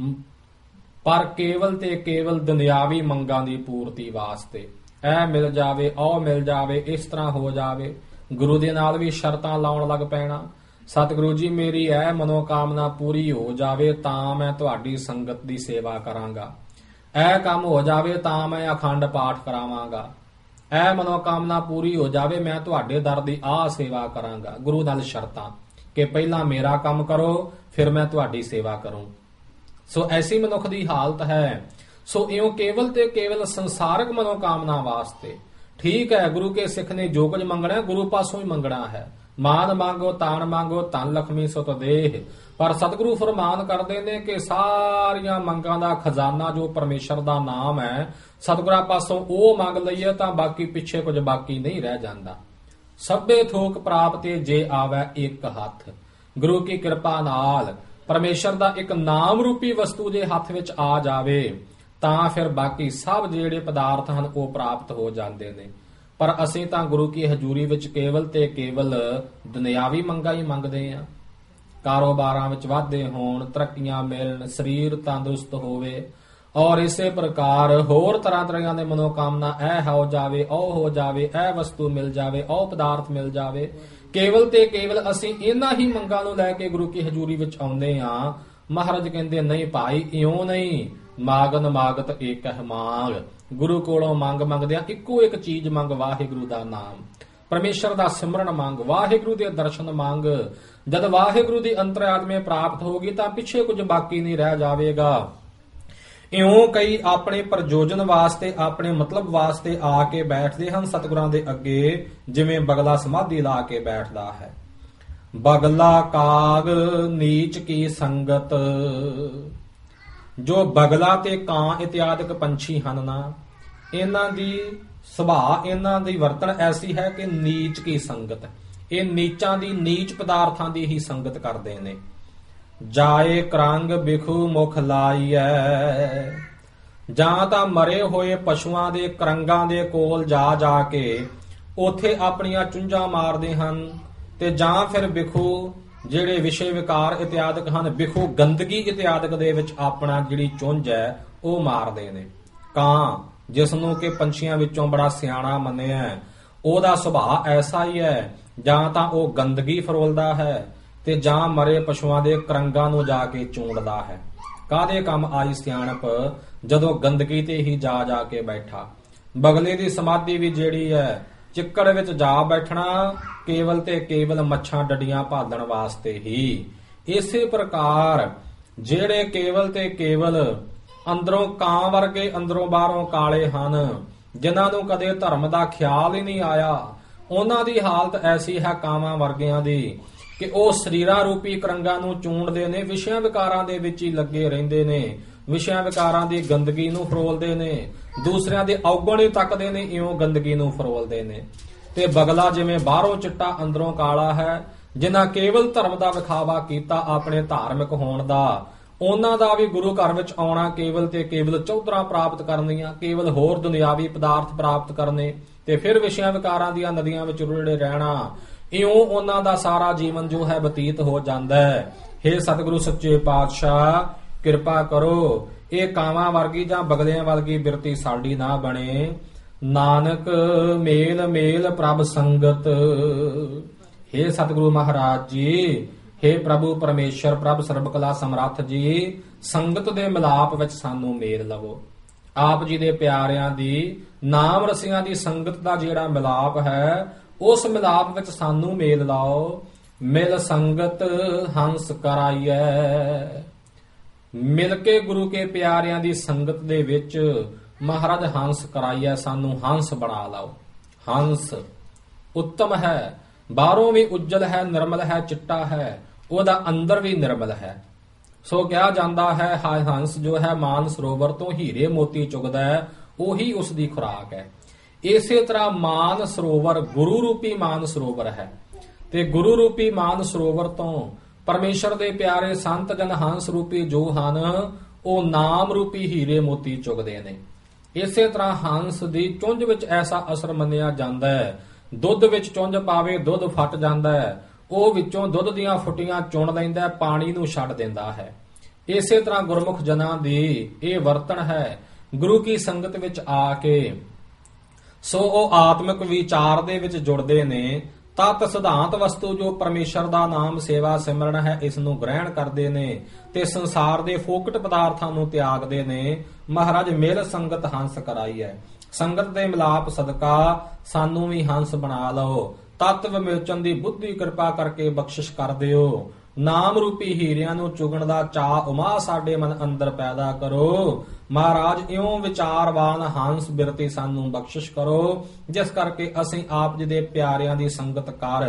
ਪਰ ਕੇਵਲ ਤੇ ਕੇਵਲ ਦੁਨਿਆਵੀ ਮੰਗਾਂ ਦੀ ਪੂਰਤੀ ਵਾਸਤੇ। ਇਹ ਮਿਲ ਜਾਵੇ, ਉਹ ਮਿਲ ਜਾਵੇ, ਇਸ ਤਰ੍ਹਾਂ ਹੋ ਜਾਵੇ। ਗੁਰੂ ਦੇ ਨਾਲ ਵੀ ਸ਼ਰਤਾਂ ਲਾਉਣ ਲੱਗ ਪੈਣਾ। ਸਤਿਗੁਰੂ ਜੀ ਮੇਰੀ ਇਹ ਮਨੋਕਾਮਨਾ ਪੂਰੀ ਹੋ ਜਾਵੇ ਤਾਂ ਮੈਂ ਤੁਹਾਡੀ ਸੰਗਤ ਦੀ ਸੇਵਾ ਕਰਾਂਗਾ, ਇਹ ਕੰਮ ਹੋ ਜਾਵੇ ਤਾਂ ਮੈਂ ਅਖੰਡ ਪਾਠ ਕਰਾਵਾਂਗਾ, ਇਹ ਮਨੋਕਾਮਨਾ ਪੂਰੀ ਹੋ ਜਾਵੇ ਮੈਂ ਤੁਹਾਡੇ ਦਰ ਦੀ ਆਹ ਸੇਵਾ ਕਰਾਂਗਾ। ਗੁਰੂ ਨਾਲ ਸ਼ਰਤਾਂ ਕਿ ਪਹਿਲਾਂ ਮੇਰਾ ਕੰਮ ਕਰੋ ਫਿਰ ਮੈਂ ਤੁਹਾਡੀ ਸੇਵਾ ਕਰੂੰ। ਸੋ ਐਸੀ ਮਨੁੱਖ ਦੀ ਹਾਲਤ ਹੈ। ਸੋ ਇਉਂ ਕੇਵਲ ਤੇ ਕੇਵਲ ਸੰਸਾਰਕ ਮਨੋਕਾਮਨਾ ਵਾਸਤੇ। ਠੀਕ ਹੈ, ਗੁਰੂ ਕੇ ਸਿੱਖ ਨੇ ਜੋ ਕੁਝ ਮੰਗਣਾ ਗੁਰੂ ਪਾਸੋਂ ਹੀ ਮੰਗਣਾ ਹੈ। ਮਾਨ ਮੰਗੋ ਤਾਣ ਮੰਗੋ ਧਨ ਲਖਮੀ ਸੁਤ ਦੇਹ, ਪਰ ਸਤਿਗੁਰੂ ਫਰਮਾਨ ਕਰਦੇ ਨੇ ਕਿ ਸਾਰੀਆਂ ਮੰਗਾਂ ਦਾ ਖਜ਼ਾਨਾ ਜੋ ਪਰਮੇਸ਼ਰ ਦਾ ਨਾਮ ਹੈ, ਸਤਿਗੁਰਾਂ ਪਾਸੋਂ ਉਹ ਮੰਗ ਲਈਏ ਤਾਂ ਬਾਕੀ ਪਿੱਛੇ ਕੁਝ ਬਾਕੀ ਨਹੀਂ ਰਹਿ ਜਾਂਦਾ। ਸਭੇ ਥੋਕ ਪ੍ਰਾਪਤੇ ਜੇ ਆਵੈ ਇੱਕ ਹੱਥ। ਗੁਰੂ ਕੀ ਕਿਰਪਾ ਨਾਲ ਪਰਮੇਸ਼ਰ ਦਾ ਇੱਕ ਨਾਮ ਰੂਪੀ ਵਸਤੂ ਜੇ ਹੱਥ ਵਿੱਚ ਆ ਜਾਵੇ ਤਾਂ ਫਿਰ ਬਾਕੀ ਸਭ ਜਿਹੜੇ ਪਦਾਰਥ ਹਨ ਉਹ ਪ੍ਰਾਪਤ ਹੋ ਜਾਂਦੇ ਨੇ। ਪਰ ਅਸੀਂ ਤਾਂ ਗੁਰੂ ਕੀ ਹਜ਼ੂਰੀ ਵਿੱਚ ਕੇਵਲ ਤੇ ਕੇਵਲ ਦੁਨਿਆਵੀ ਮੰਗਾਂ ਹੀ ਮੰਗਦੇ ਹਾਂ। ਕਾਰੋਬਾਰਾਂ ਵਿੱਚ ਵਾਧੇ ਹੋਣ, ਤਰੱਕੀਆਂ ਮਿਲਣ, ਸਰੀਰ ਤੰਦਰੁਸਤ ਹੋਵੇ, ਔਰ ਇਸੇ ਪ੍ਰਕਾਰ ਹੋਰ ਤਰ੍ਹਾਂ ਦੇ ਮਨੋਕਾਮਨਾ, ਇਹ ਹੋ ਜਾਵੇ, ਉਹ ਹੋ ਜਾਵੇ, ਇਹ ਵਸਤੂ ਮਿਲ ਜਾਵੇ, ਉਹ ਪਦਾਰਥ ਮਿਲ ਜਾਵੇ। ਕੇਵਲ ਤੇ ਕੇਵਲ ਅਸੀਂ ਇਹਨਾਂ ਹੀ ਮੰਗਾਂ ਨੂੰ ਲੈ ਕੇ ਗੁਰੂ ਕੀ ਹਜ਼ੂਰੀ ਵਿੱਚ ਆਉਂਦੇ ਹਾਂ। ਮਹਾਰਾਜ ਕਹਿੰਦੇ ਨਹੀਂ ਭਾਈ, ਇਉਂ ਨਹੀਂ। ਮਾਗਨ ਮਾਗਤ ਏਕਹਿ ਮਾਗ। ਗੁਰੂ ਕੋਲੋਂ ਮੰਗ ਮੰਗਦਿਆਂ ਇੱਕੋ ਇੱਕ ਚੀਜ਼ ਮੰਗ, ਵਾਹਿਗੁਰੂ ਦਾ ਨਾਮ, ਪਰਮੇਸ਼ਰ ਦਾ ਸਿਮਰਨ ਮੰਗ, ਵਾਹਿਗੁਰੂ ਦੇ ਦਰਸ਼ਨ ਮੰਗ। ਜਦ ਵਾਹਿਗੁਰੂ ਦੀ ਅੰਤਰਾਤਮਾ ਪ੍ਰਾਪਤ ਹੋਗੀ ਤਾਂ ਪਿੱਛੇ ਕੁਝ ਬਾਕੀ ਨਹੀਂ ਰਹਿ ਜਾਵੇਗਾ। ਇਉਂ ਕਈ ਆਪਣੇ ਪ੍ਰਯੋਜਨ ਵਾਸਤੇ, ਆਪਣੇ ਮਤਲਬ ਵਾਸਤੇ ਆ ਕੇ ਬੈਠਦੇ ਹਨ ਸਤਿਗੁਰਾਂ ਦੇ ਅੱਗੇ, ਜਿਵੇਂ ਬਗਲਾ ਸਮਾਧੀ ਲਾ ਕੇ ਬੈਠਦਾ ਹੈ। ਬਗਲਾ ਕਾਗ ਨੀਚ ਕੀ ਸੰਗਤ। ਜੋ ਬਗਲਾ ਤੇ ਕਾਂ ਇਤਿਆਦਿਕ ਪੰਛੀ ਹਨ ਨਾ, ਇਹਨਾਂ ਦੀ ਸੁਭਾਅ, ਇਹਨਾਂ ਦੀ ਵਰਤਣ ਐਸੀ ਹੈ ਕਿ ਨੀਚ ਕੀ ਸੰਗਤ, ਇਹ ਨੀਚਾਂ ਦੀ, ਨੀਚ ਪਦਾਰਥਾਂ ਦੀ ਹੀ ਸੰਗਤ ਕਰਦੇ ਨੇ। ਜਾਏ ਕਰੰਗ ਬਿਖੂ ਮੁਖ ਲਾਈਐ। ਜਾਂ ਤਾਂ ਮਰੇ ਹੋਏ ਪਸ਼ੂਆਂ ਦੇ ਕਰੰਗਾਂ ਦੇ ਕੋਲ ਜਾ ਜਾ ਕੇ ਉਥੇ ਆਪਣੀਆਂ ਚੁੰਝਾਂ ਮਾਰਦੇ ਹਨ, ਤੇ ਜਾਂ ਫਿਰ ਬਿਖੂ ਜਿਹੜੇ ਵਿਸ਼ੇ ਵਿਕਾਰ ਇਤਿਆਦਿਕ ਹਨ, ਬਿਖੂ ਗੰਦਗੀ ਇਤਿਆਦਿਕ ਦੇ ਵਿੱਚ ਆਪਣਾ ਜਿਹੜੀ ਚੁੰਝ ਹੈ ਉਹ ਮਾਰਦੇ ਨੇ। ਕਾਂ, ਜਿਸ ਨੂੰ ਕਿ ਪੰਛੀਆਂ ਵਿੱਚੋਂ ਬੜਾ ਸਿਆਣਾ ਮੰਨਿਆ, ਉਹਦਾ ਸੁਭਾਅ ਐਸਾ ਹੀ ਹੈ, ਜਾਂ ਤਾਂ ਉਹ ਗੰਦਗੀ ਫਰੋਲਦਾ ਹੈ ਤੇ ਜਾਂ ਮਰੇ ਪਸ਼ੂਆਂ ਦੇ ਕਰੰਗਾਂ ਨੂੰ ਜਾ ਕੇ ਚੂੰਡਦਾ ਹੈ। ਕਾਹਦੇ ਕੰਮ ਆਈ ਸਿਆਣਪ, ਜਦੋਂ ਗੰਦਗੀ ਤੇ ਹੀ ਜਾ ਜਾ ਕੇ ਬੈਠਾ। ਬਗਲੇ ਦੀ ਸਮਾਧੀ ਵੀ ਜਿਹੜੀ ਹੈ, ਚਿੱਕੜ ਵਿੱਚ ਜਾ ਬੈਠਣਾ ਕੇਵਲ ਤੇ ਕੇਵਲ ਮੱਛਾਂ ਡੱਡੀਆਂ ਭਾਲਣ ਵਾਸਤੇ ਹੀ। ਇਸੇ ਪ੍ਰਕਾਰ ਜਿਹੜੇ ਕੇਵਲ ਤੇ ਕੇਵਲ ਅੰਦਰੋਂ ਕਾਂ ਵਰਗੇ, ਅੰਦਰੋਂ ਬਾਹਰੋਂ ਕਾਲੇ ਹਨ, ਜਿਨ੍ਹਾਂ ਨੂੰ ਕਦੇ ਧਰਮ ਦਾ ਖਿਆਲ ਹੀ ਨਹੀਂ ਆਇਆ, ਉਹਨਾਂ ਦੀ ਹਾਲਤ ਐਸੀ ਹੈ ਕਾਵਾਂ ਵਰਗਿਆਂ ਦੀ ਕਿ ਉਹ ਸਰੀਰਾਂ ਰੂਪੀ ਕਰੰਗਾਂ ਨੂੰ ਚੂੰਡਦੇ ਨੇ, ਵਿਸ਼ਿਆਂ ਵਿਕਾਰਾਂ ਦੇ ਵਿੱਚ ਹੀ ਲੱਗੇ ਰਹਿੰਦੇ ਨੇ, ਵਿਸ਼ਿਆਂ ਵਿਕਾਰਾਂ ਦੀ ਗੰਦਗੀ ਨੂੰ ਫਰੋਲਦੇ ਨੇ, ਦੂਸਰਿਆਂ ਦੇ ਔਗਣ ਹੀ ਤੱਕਦੇ ਨੇ, ਇਉਂ ਗੰਦਗੀ ਨੂੰ ਫਰੋਲਦੇ ਨੇ। ਤੇ ਬਗਲਾ ਜਿਵੇਂ ਬਾਹਰੋਂ ਚਿੱਟਾ ਅੰਦਰੋਂ ਕਾਲਾ ਹੈ, ਜਿਨ੍ਹਾਂ ਕੇਵਲ ਧਰਮ ਦਾ ਵਿਖਾਵਾ ਕੀਤਾ ਆਪਣੇ ਧਾਰਮਿਕ ਹੋਣ ਦਾ, ਉਹਨਾਂ ਦਾ ਵੀ ਗੁਰੂ ਘਰ ਵਿੱਚ ਆਉਣਾ ਕੇਵਲ ਤੇ ਕੇਵਲ ਚੌਧਰਾਂ ਪ੍ਰਾਪਤ ਕਰਨੀਆਂ, ਕੇਵਲ ਹੋਰ ਦੁਨਿਆਵੀ ਪਦਾਰਥ ਪ੍ਰਾਪਤ ਕਰਨੇ, ਤੇ ਫਿਰ ਵਿਸ਼ਿਆਂ ਵਿਕਾਰਾਂ ਦੀਆਂ ਨਦੀਆਂ ਵਿੱਚ ਰੁੜ੍ਹੇ ਰਹਿਣਾ। ਇਉਂ ਉਹਨਾਂ ਦਾ ਸਾਰਾ ਜੀਵਨ ਜੋ ਹੈ ਬਤੀਤ ਹੋ ਜਾਂਦਾ ਹੈ। ਹੇ ਸਤਿਗੁਰੂ ਸੱਚੇ ਪਾਤਸ਼ਾਹ, ਕਿਰਪਾ ਕਰੋ, ਇਹ ਕਾਵਾਂ ਵਰਗੀ ਜਾਂ ਬਗਲਿਆਂ ਵਰਗੀ ਬਿਰਤੀ ਸਾਡੀ ਨਾ ਬਣੇ। ਨਾਨਕ ਮੇਲ ਮੇਲ ਪ੍ਰਭ ਸੰਗਤ। ਹੇ ਸਤਿਗੁਰੂ ਮਹਾਰਾਜ ਜੀ, ਹੇ ਪ੍ਰਭੂ ਪਰਮੇਸ਼ਰ, ਪ੍ਰਭ ਸਰਬ ਕਲਾ ਸਮਰੱਥ ਜੀ, ਸੰਗਤ ਦੇ ਮਿਲਾਪ ਵਿੱਚ ਸਾਨੂੰ ਮੇਲ ਲਵੋ। ਆਪ ਜੀ ਦੇ ਪਿਆਰਿਆਂ ਦੀ ਨਾਮ ਰਸੀਆਂ ਦੀ ਸੰਗਤ ਦਾ ਜਿਹੜਾ ਮਿਲਾਪ ਹੈ, ਉਸ ਮਿਲਾਪ ਵਿੱਚ ਸਾਨੂੰ ਮੇਲ ਲਾਓ। ਮਿਲ ਸੰਗਤ ਹੰਸ ਕਰਾਈਐ। ਮਿਲ ਕੇ ਗੁਰੂ ਕੇ ਪਿਆਰਿਆਂ ਦੀ ਸੰਗਤ ਦੇ ਵਿੱਚ ਮਹਾਰਾਜ ਹੰਸ ਕਰਾਈਐ, ਸਾਨੂੰ ਹੰਸ ਬਣਾ ਲਾਓ। ਹੰਸ ਉੱਤਮ ਹੈ, ਬਾਹਰੋਂ ਵੀ ਉਜਲ ਹੈ, ਨਿਰਮਲ ਹੈ, ਚਿੱਟਾ ਹੈ, ਉਹਦਾ ਅੰਦਰ ਵੀ ਨਿਰਮਲ ਹੈ। ਸੋ ਕਿਹਾ ਜਾਂਦਾ ਹੈ ਹੰਸ ਜੋ ਹੈ ਮਾਨ ਸਰੋਵਰ ਤੋਂ ਹੀਰੇ ਮੋਤੀ ਚੁਗਦਾ ਹੈ, ਉਹੀ ਉਸ ਦੀ ਖੁਰਾਕ ਹੈ। ਇਸੇ ਤਰ੍ਹਾਂ ਮਾਨ ਸਰੋਵਰ ਗੁਰੂ ਰੂਪੀ ਮਾਨ ਸਰੋਵਰ ਹੈ, ਤੇ ਗੁਰੂ ਰੂਪੀ ਮਾਨ ਸਰੋਵਰ ਤੋਂ ਪਰਮੇਸ਼ਰ ਦੇ ਪਿਆਰੇ ਸੰਤ ਜਨ ਹੰਸ ਰੂਪੀ ਜੋ ਹਨ, ਉਹ ਨਾਮ ਰੂਪੀ ਹੀਰੇ ਮੋਤੀ ਚੁਗਦੇ ਨੇ। ਇਸੇ ਤਰ੍ਹਾਂ ਹੰਸ ਦੀ ਚੁੰਝ ਵਿੱਚ ਐਸਾ ਅਸਰ ਮੰਨਿਆ ਜਾਂਦਾ ਹੈ, ਦੁੱਧ ਵਿੱਚ ਚੁੰਝ ਪਾਵੇ ਦੁੱਧ ਫਟ ਜਾਂਦਾ ਹੈ, ਉਹ ਵਿੱਚੋਂ ਦੁੱਧ ਦੀਆਂ ਫੁੱਟੀਆਂ ਚੁਣ ਲੈਂਦਾ, ਪਾਣੀ ਨੂੰ ਛੱਡ ਦਿੰਦਾ ਹੈ। ਇਸੇ ਤਰ੍ਹਾਂ ਗੁਰਮੁਖ ਜਨਾਂ ਦੀ ਇਹ ਵਰਤਣ ਹੈ, ਗੁਰੂ ਕੀ ਸੰਗਤ ਵਿੱਚ ਆ ਕੇ ਸੋ ਉਹ ਆਤਮਿਕ ਵਿਚਾਰ ਦੇ ਵਿੱਚ ਜੁੜਦੇ ਨੇ। ਤਤ ਸਿਧਾਂਤ ਵਸਤੂ ਜੋ ਪਰਮੇਸ਼ਰ ਦਾ ਨਾਮ ਸੇਵਾ ਸਿਮਰਨ ਹੈ, ਇਸ ਨੂੰ ਗ੍ਰਹਿਣ ਕਰਦੇ ਨੇ ਤੇ ਸੰਸਾਰ ਦੇ ਫੋਕਟ ਪਦਾਰਥਾਂ ਨੂੰ ਤਿਆਗਦੇ ਨੇ। ਮਹਾਰਾਜ ਮਿਲ ਸੰਗਤ ਹੰਸ ਕਰਾਈ ਹੈ। ਸੰਗਤ ਦੇ ਮਿਲਾਪ ਸਦਕਾ ਸਾਨੂੰ ਵੀ ਹੰਸ ਬਣਾ ਲਓ। ਤਤ ਵਿਮੋਚਨ ਦੀ ਬੁੱਧੀ ਕਿਰਪਾ ਕਰਕੇ ਬਖਸ਼ਿਸ਼ ਕਰ ਦਿਓ। ਨਾਮ ਰੂਪੀ ਹੀਰਿਆਂ ਨੂੰ ਚੁਗਣ ਦਾ ਚਾਅ ਉਮਾ ਸਾਡੇ ਮਨ ਅੰਦਰ ਪੈਦਾ ਕਰੋ। ਮਹਾਰਾਜ ਇਉਂ ਵਿਚਾਰਵਾਨ ਹੰਸ ਬਿਰਤੀ ਸਾਨੂੰ ਬਖਸ਼ਿਸ਼ ਕਰੋ, ਜਿਸ ਕਰਕੇ ਅਸੀਂ ਆਪ ਜੀ ਦੇ ਪਿਆਰਿਆਂ ਦੀ ਸੰਗਤ ਕਰ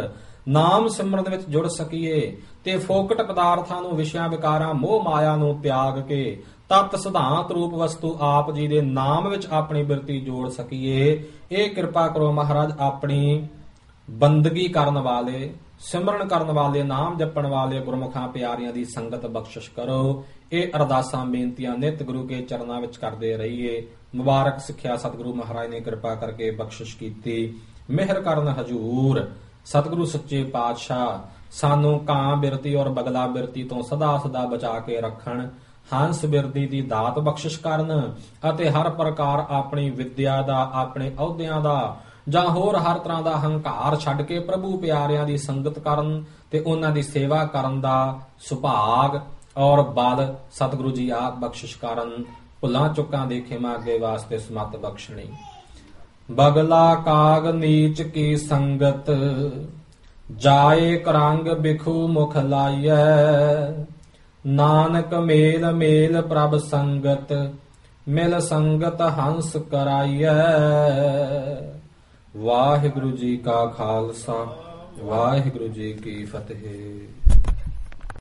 ਨਾਮ ਸਿਮਰਨ ਵਿੱਚ ਜੁੜ ਸਕੀਏ ਤੇ ਫੋਕਟ ਪਦਾਰਥਾਂ ਨੂੰ, ਵਿਸ਼ਿਆਂ ਵਿਕਾਰਾਂ, ਮੋਹ ਮਾਇਆ ਨੂੰ ਤਿਆਗ ਕੇ ਤਤ ਸਿਧਾਂਤ ਰੂਪ ਵਸਤੂ ਆਪ ਜੀ ਦੇ ਨਾਮ ਵਿੱਚ ਆਪਣੀ ਬਿਰਤੀ ਜੋੜ ਸਕੀਏ। ਇਹ ਕਿਰਪਾ ਕਰੋ ਮਹਾਰਾਜ, ਆਪਣੀ ਬੰਦਗੀ ਕਰਨ ਵਾਲੇ, ਸਿਮਰਨ ਕਰਨ ਵਾਲੇ, ਨਾਮ ਜਪਣ ਵਾਲੇ ਗੁਰਮੁਖਾਂ ਪਿਆਰਿਆਂ ਦੀ ਸੰਗਤ ਬਖਸ਼ਿਸ਼ ਕਰੋ। ਇਹ ਅਰਦਾਸਾਂ ਬੇਨਤੀਆਂ ਨਿਤ ਗੁਰੂ ਕੇ ਚਰਨਾਂ ਵਿੱਚ ਕਰਦੇ ਰਹੀਏ। ਮੁਬਾਰਕ ਸਿੱਖਿਆ ਸਤਿਗੁਰੂ ਮਹਾਰਾਜ ਨੇ ਕਿਰਪਾ ਕਰਕੇ ਬਖਸ਼ਿਸ਼ ਕੀਤੀ। ਮਿਹਰ ਕਰਨ ਹਜੂਰ ਸਤਿਗੁਰੂ ਸੱਚੇ ਪਾਤਸ਼ਾਹ ਸਾਨੂੰ ਕਾਂ ਬਿਰਤੀ ਔਰ ਬਗਲਾ ਬਿਰਤੀ ਤੋਂ ਸਦਾ ਸਦਾ ਬਚਾ ਕੇ ਰੱਖਣ। ਹੰਸ ਬਿਰਤੀ ਦੀ ਦਾਤ ਬਖਸ਼ਿਸ਼ ਕਰਨ ਅਤੇ ਹਰ ਪ੍ਰਕਾਰ ਆਪਣੀ ਵਿਦਿਆ ਦਾ, ਆਪਣੇ ਅਹੁਦਿਆਂ ਦਾ ਜਾਂ ਹੋਰ ਹਰ ਤਰ੍ਹਾਂ ਦਾ ਹੰਕਾਰ ਛੱਡ ਕੇ ਪ੍ਰਭੂ ਪਿਆਰਿਆਂ ਦੀ ਸੰਗਤ ਕਰਨ ਤੇ ਉਹਨਾਂ ਦੀ ਸੇਵਾ ਕਰਨ ਦਾ ਸੁਭਾਗ ਔਰ ਬਲ ਸਤਿਗੁਰੂ ਜੀ ਆਪ ਬਖਸ਼ਿਸ਼ ਕਰਨ। ਭੁੱਲਾਂ ਚੁੱਕਾਂ ਦੇ ਖਿਮਾ ਅੱਗੇ ਵਾਸਤੇ ਸਮਤ ਬਖਸ਼ਣੀ। ਬਗਲਾ ਕਾਗ ਨੀਚ ਕੀ ਸੰਗਤ, ਜਾਏ ਕਰੰਗ ਬਿਖੂ ਮੁਖ ਲਾਈਐ। ਨਾਨਕ ਮੇਲ ਮੇਲ ਪ੍ਰਭ ਸੰਗਤ, ਮਿਲ ਸੰਗਤ ਹੰਸ ਕਰਾਈਐ। ਵਾਹਿਗੁਰੂ ਜੀ ਕਾ ਖਾਲਸਾ, ਵਾਹਿਗੁਰੂ ਜੀ ਕੀ ਫਤਿਹ।